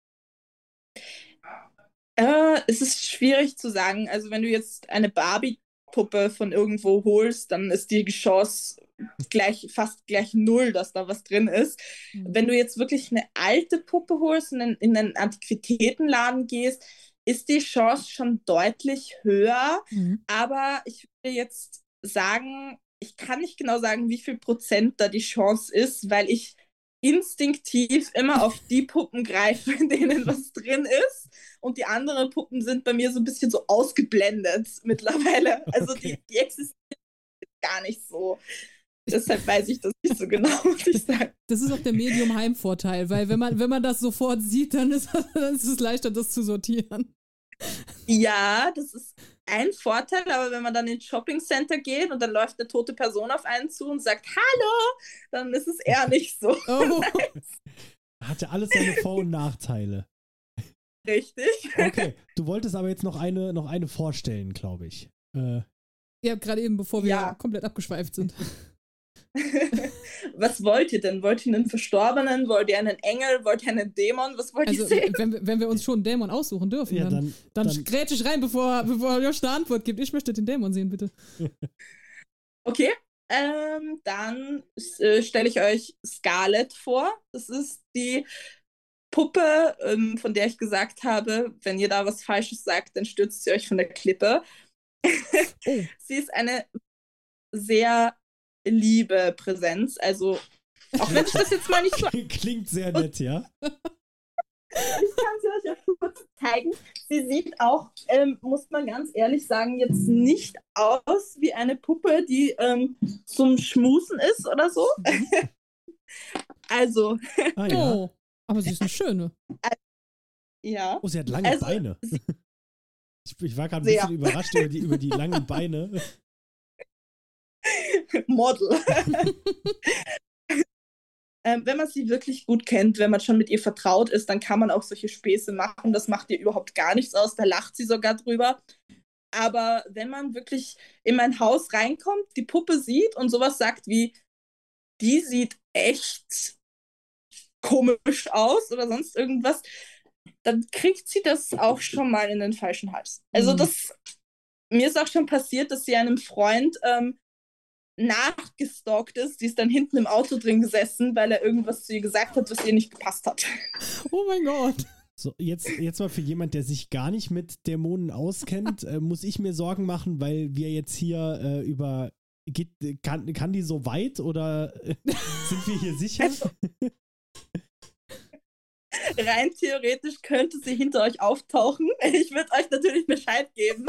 B: Äh, es ist schwierig zu sagen. Also wenn du jetzt eine Barbie-Puppe von irgendwo holst, dann ist die Chance gleich, fast gleich null, dass da was drin ist.
C: Mhm.
B: Wenn du jetzt wirklich eine alte Puppe holst und in, in einen Antiquitätenladen gehst, ist die Chance schon deutlich höher.
C: Mhm.
B: Aber ich würde jetzt sagen, ich kann nicht genau sagen, wie viel Prozent da die Chance ist, weil ich instinktiv immer auf die Puppen greife, in denen was drin ist. Und die anderen Puppen sind bei mir so ein bisschen so ausgeblendet mittlerweile. Also
A: Okay.
B: die, die existieren gar nicht so. Deshalb weiß ich das nicht so genau, muss ich sagen.
C: Das ist auch der Medium-Heim-Vorteil, weil wenn man, wenn man das sofort sieht, dann ist, dann ist es leichter, das zu sortieren.
B: Ja, das ist ein Vorteil, aber wenn man dann ins Shoppingcenter geht und dann läuft eine tote Person auf einen zu und sagt Hallo, dann ist es eher nicht so.
C: Oh.
A: Hat ja alles seine Vor- und Nachteile.
B: Richtig.
A: Okay, du wolltest aber jetzt noch eine, noch eine vorstellen, glaube ich. Äh,
C: Ja, gerade eben, bevor wir
B: Ja.
C: komplett abgeschweift sind.
B: Was wollt ihr denn? Wollt ihr einen Verstorbenen? Wollt ihr einen Engel? Wollt ihr einen Dämon? Was wollt
C: Also,
B: ihr sehen?
C: wenn, wir- wenn wir uns schon einen Dämon aussuchen dürfen,
A: ja,
C: dann,
A: dann,
C: dann,
A: dann,
C: grätsch ich rein, bevor, bevor Josh eine Antwort gibt. Ich möchte den Dämon sehen, bitte.
B: Okay, ähm, dann äh, stelle ich euch Scarlett vor. Das ist die Puppe, ähm, von der ich gesagt habe, wenn ihr da was Falsches sagt, dann stürzt sie euch von der Klippe.
C: Oh.
B: Sie ist eine sehr liebe Präsenz. Also, auch wenn ich das jetzt mal nicht so
A: klingt sehr nett, ja?
B: Ich kann sie euch ja kurz zeigen. Sie sieht auch, ähm, muss man ganz ehrlich sagen, jetzt nicht aus wie eine Puppe, die ähm, zum Schmusen ist oder so. Also,
A: Ah, ja.
C: Oh. Aber sie ist eine schöne.
B: ja.
A: Oh, sie hat lange
B: Also,
A: Beine. Ich, ich war gerade ein
B: Sehr.
A: bisschen überrascht über die, über die langen Beine.
B: Model. ähm, wenn man sie wirklich gut kennt, wenn man schon mit ihr vertraut ist, dann kann man auch solche Späße machen. Das macht ihr überhaupt gar nichts aus. Da lacht sie sogar drüber. Aber wenn man wirklich in mein Haus reinkommt, die Puppe sieht und sowas sagt wie, die sieht echt komisch aus oder sonst irgendwas, dann kriegt sie das auch schon mal in den falschen Hals. Also
C: Mhm.
B: das, mir ist auch schon passiert, dass sie einem Freund ähm, nachgestalkt ist. Die ist dann hinten im Auto drin gesessen, weil er irgendwas zu ihr gesagt hat, was ihr nicht gepasst hat.
C: Oh mein Gott.
A: So, jetzt, jetzt mal für jemand, der sich gar nicht mit Dämonen auskennt, äh, muss ich mir Sorgen machen, weil wir jetzt hier äh, über. Geht, kann, kann die so weit oder äh, sind wir hier sicher?
B: Rein theoretisch könnte sie hinter euch auftauchen. Ich würde euch natürlich Bescheid geben.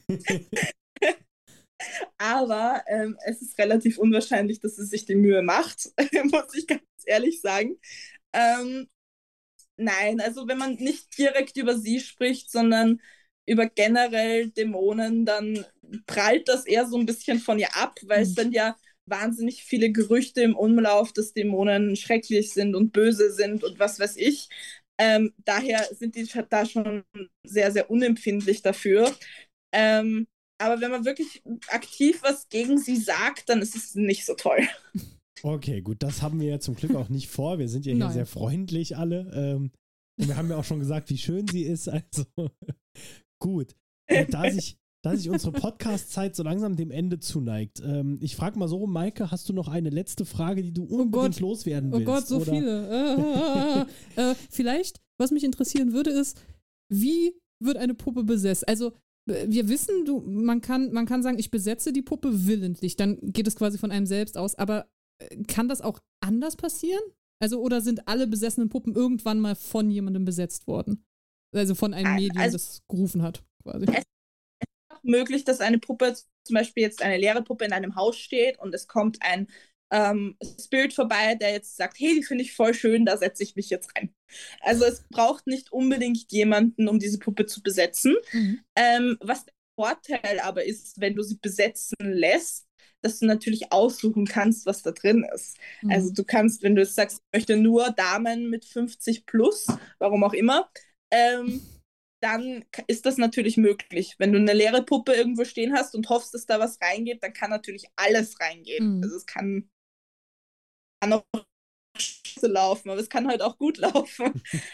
B: Aber ähm, es ist relativ unwahrscheinlich, dass sie sich die Mühe macht, muss ich ganz ehrlich sagen. Ähm, nein, also wenn man nicht direkt über sie spricht, sondern über generell Dämonen, dann prallt das eher so ein bisschen von ihr ab, weil es
C: Mhm.
B: sind ja wahnsinnig viele Gerüchte im Umlauf, dass Dämonen schrecklich sind und böse sind und was weiß ich. Ähm, daher sind die da schon sehr, sehr unempfindlich dafür. Ähm, aber wenn man wirklich aktiv was gegen sie sagt, dann ist es nicht so toll.
A: Okay, gut, das haben wir ja zum Glück auch nicht vor. Wir sind ja hier
C: Nein.
A: sehr freundlich alle. Ähm, und wir haben ja auch schon gesagt, wie schön sie ist. Also gut. Äh, da, sich, da sich unsere Podcast-Zeit so langsam dem Ende zuneigt, ähm, ich frage mal so, Maike, hast du noch eine letzte Frage, die du unbedingt
C: Gott.
A: loswerden
C: Oh
A: willst?
C: Gott, so
A: oder?
C: viele. Äh, äh, äh, vielleicht, was mich interessieren würde, ist, wie wird eine Puppe besessen? Also, äh, wir wissen, du, man kann, man kann sagen, ich besetze die Puppe willentlich. Dann geht es quasi von einem selbst aus. Aber äh, kann das auch anders passieren? Also, oder sind alle besessenen Puppen irgendwann mal von jemandem besetzt worden? Also von einem
B: Nein,
C: Medium,
B: also-
C: das gerufen hat, quasi.
B: Möglich, dass eine Puppe, zum Beispiel jetzt eine leere Puppe in einem Haus steht und es kommt ein ähm, Spirit vorbei, der jetzt sagt, hey, die finde ich voll schön, da setze ich mich jetzt rein. Also es braucht nicht unbedingt jemanden, um diese Puppe zu besetzen.
C: Mhm.
B: Ähm, was der Vorteil aber ist, wenn du sie besetzen lässt, dass du natürlich aussuchen kannst, was da drin ist.
C: Mhm.
B: Also du kannst, wenn du jetzt sagst, ich möchte nur Damen mit fünfzig plus, warum auch immer, ähm, dann k- ist das natürlich möglich. Wenn du eine leere Puppe irgendwo stehen hast und hoffst, dass da was reingeht, dann kann natürlich alles reingehen.
C: Mhm.
B: Also es kann, kann auch scheiße laufen, aber es kann halt auch gut laufen.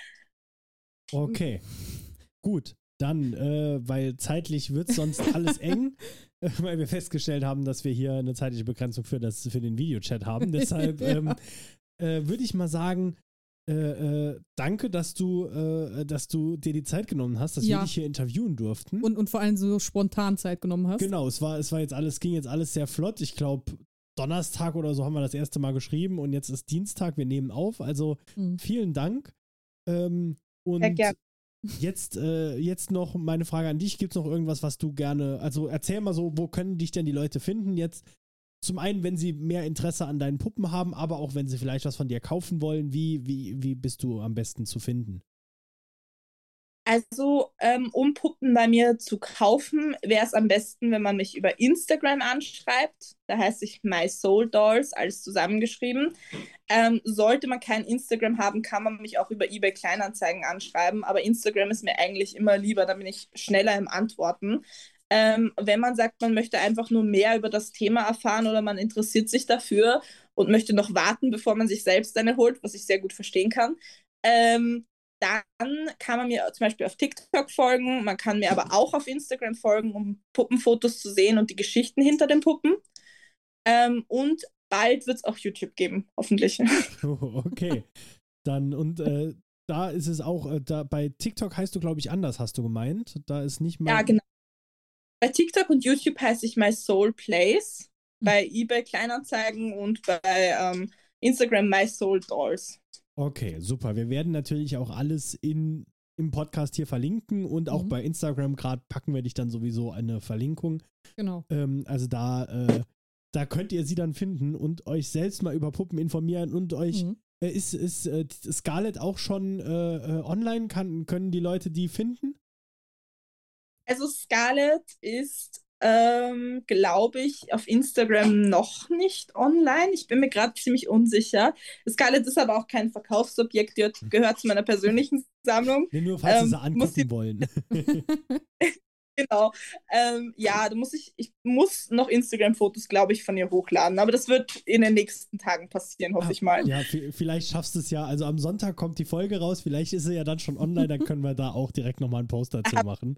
A: Okay, gut. Dann, äh, weil zeitlich wird sonst alles eng, äh, weil wir festgestellt haben, dass wir hier eine zeitliche Begrenzung für, das, für den Videochat haben. Deshalb
C: Ja.
A: ähm, äh, würde ich mal sagen, Äh, äh, danke, dass du, äh, dass du dir die Zeit genommen hast, dass
C: Ja.
A: wir dich hier interviewen durften.
C: Und, und vor allem so spontan Zeit genommen hast.
A: Genau, es war, es war jetzt alles, ging jetzt alles sehr flott. Ich glaube, Donnerstag oder so haben wir das erste Mal geschrieben und jetzt ist Dienstag, wir nehmen auf. Also
C: Mhm.
A: vielen Dank. Ähm,
B: Sehr
A: und
B: gern.
A: jetzt, äh, jetzt noch meine Frage an dich. Gibt es noch irgendwas, was du gerne, also erzähl mal so, wo können dich denn die Leute finden jetzt? Zum einen, wenn sie mehr Interesse an deinen Puppen haben, aber auch wenn sie vielleicht was von dir kaufen wollen. Wie, wie, wie bist du am besten zu finden?
B: Also, ähm, um Puppen bei mir zu kaufen, wäre es am besten, wenn man mich über Instagram anschreibt. Da heiße ich My Soul Dolls, alles zusammengeschrieben. Ähm, sollte man kein Instagram haben, kann man mich auch über eBay Kleinanzeigen anschreiben. Aber Instagram ist mir eigentlich immer lieber, da bin ich schneller im Antworten. Ähm, wenn man sagt, man möchte einfach nur mehr über das Thema erfahren oder man interessiert sich dafür und möchte noch warten, bevor man sich selbst eine holt, was ich sehr gut verstehen kann, ähm, dann kann man mir zum Beispiel auf TikTok folgen. Man kann mir aber auch auf Instagram folgen, um Puppenfotos zu sehen und die Geschichten hinter den Puppen. Ähm, und bald wird es auch YouTube geben, hoffentlich.
A: Oh, okay. Dann, und äh, da ist es auch, äh, da bei TikTok heißt du, glaube ich, anders, hast du gemeint. Da ist nicht mal.
B: Ja, genau. Bei TikTok und YouTube heiße ich My Soul Plays,
C: Hm.
B: bei eBay Kleinanzeigen und bei ähm, Instagram My Soul Dolls.
A: Okay, super. Wir werden natürlich auch alles in, im Podcast hier verlinken und auch
C: Mhm.
A: bei Instagram gerade packen wir dich dann sowieso eine Verlinkung.
C: Genau.
A: Ähm, also da, äh, da könnt ihr sie dann finden und euch selbst mal über Puppen informieren und euch,
C: Mhm.
A: äh, ist, ist äh, Scarlett auch schon äh, äh, online? Kann, können die Leute die finden?
B: Also Scarlett ist, ähm, glaube ich, auf Instagram noch nicht online. Ich bin mir gerade ziemlich unsicher. Scarlett ist aber auch kein Verkaufsobjekt, die gehört zu meiner persönlichen Sammlung.
A: Nee, nur falls
B: Ähm,
A: sie sie
B: muss
A: angucken wollen.
B: Genau. Ähm, ja, da muss ich, ich muss noch Instagram-Fotos, glaube ich, von ihr hochladen. Aber das wird in den nächsten Tagen passieren, hoffe
A: Ah,
B: ich mal.
A: Ja, v- vielleicht schaffst du es ja. Also am Sonntag kommt die Folge raus. Vielleicht ist sie ja dann schon online. Dann können wir da auch direkt nochmal einen Post dazu machen.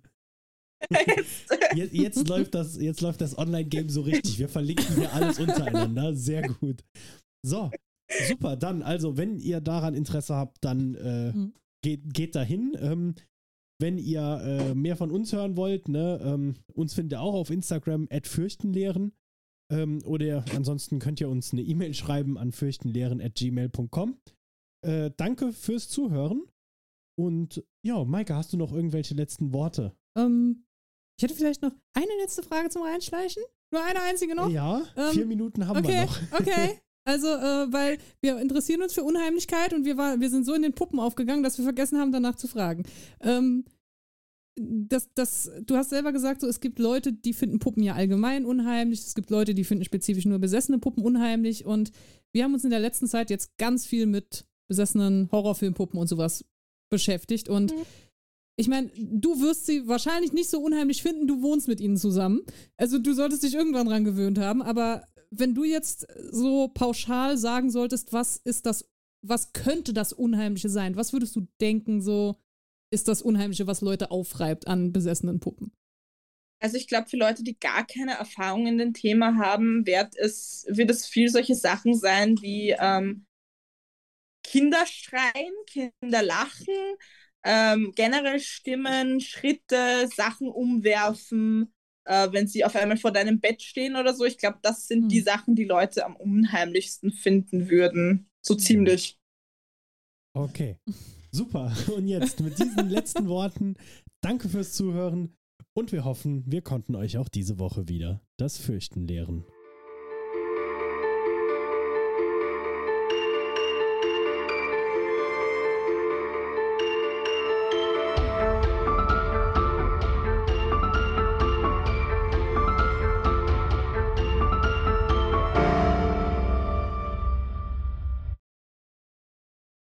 A: Jetzt, jetzt läuft das, jetzt läuft das Online-Game so richtig. Wir verlinken hier alles untereinander. Sehr gut. So, super. Dann, also, wenn ihr daran Interesse habt, dann äh,
C: Mhm.
A: geht, geht dahin. Ähm, wenn ihr äh, mehr von uns hören wollt, ne, ähm, uns findet ihr auch auf Instagram at fürchtenlehren. Ähm, oder ansonsten könnt ihr uns eine E-Mail schreiben an fürchtenlehren at gmail punkt com. Äh, danke fürs Zuhören. Und ja, Maike, hast du noch irgendwelche letzten Worte?
C: Ähm, ich hätte vielleicht noch eine letzte Frage zum Reinschleichen. Nur eine einzige noch.
A: Ja,
C: Ähm,
A: vier Minuten haben wir
C: Okay,
A: noch.
C: okay. Also, äh, weil wir interessieren uns für Unheimlichkeit und wir, war, wir sind so in den Puppen aufgegangen, dass wir vergessen haben, danach zu fragen. Ähm, das, das, du hast selber gesagt, so, es gibt Leute, die finden Puppen ja allgemein unheimlich. Es gibt Leute, die finden spezifisch nur besessene Puppen unheimlich. Und wir haben uns in der letzten Zeit jetzt ganz viel mit besessenen Horrorfilmpuppen und sowas beschäftigt. Und
B: Mhm.
C: ich meine, du wirst sie wahrscheinlich nicht so unheimlich finden, du wohnst mit ihnen zusammen. Also du solltest dich irgendwann dran gewöhnt haben, aber wenn du jetzt so pauschal sagen solltest, was ist das, was könnte das Unheimliche sein? Was würdest du denken, so ist das Unheimliche, was Leute aufreibt an besessenen Puppen?
B: Also ich glaube, für Leute, die gar keine Erfahrung in dem Thema haben, wird es, wird es viel solche Sachen sein wie ähm, Kinder schreien, Kinder lachen, ähm, generell Stimmen, Schritte, Sachen umwerfen, äh, wenn sie auf einmal vor deinem Bett stehen oder so. Ich glaube, das sind
C: Hm.
B: die Sachen, die Leute am unheimlichsten finden würden. So ziemlich.
A: Okay, super. Und jetzt mit diesen letzten Worten, danke fürs Zuhören und wir hoffen, wir konnten euch auch diese Woche wieder das Fürchten lehren.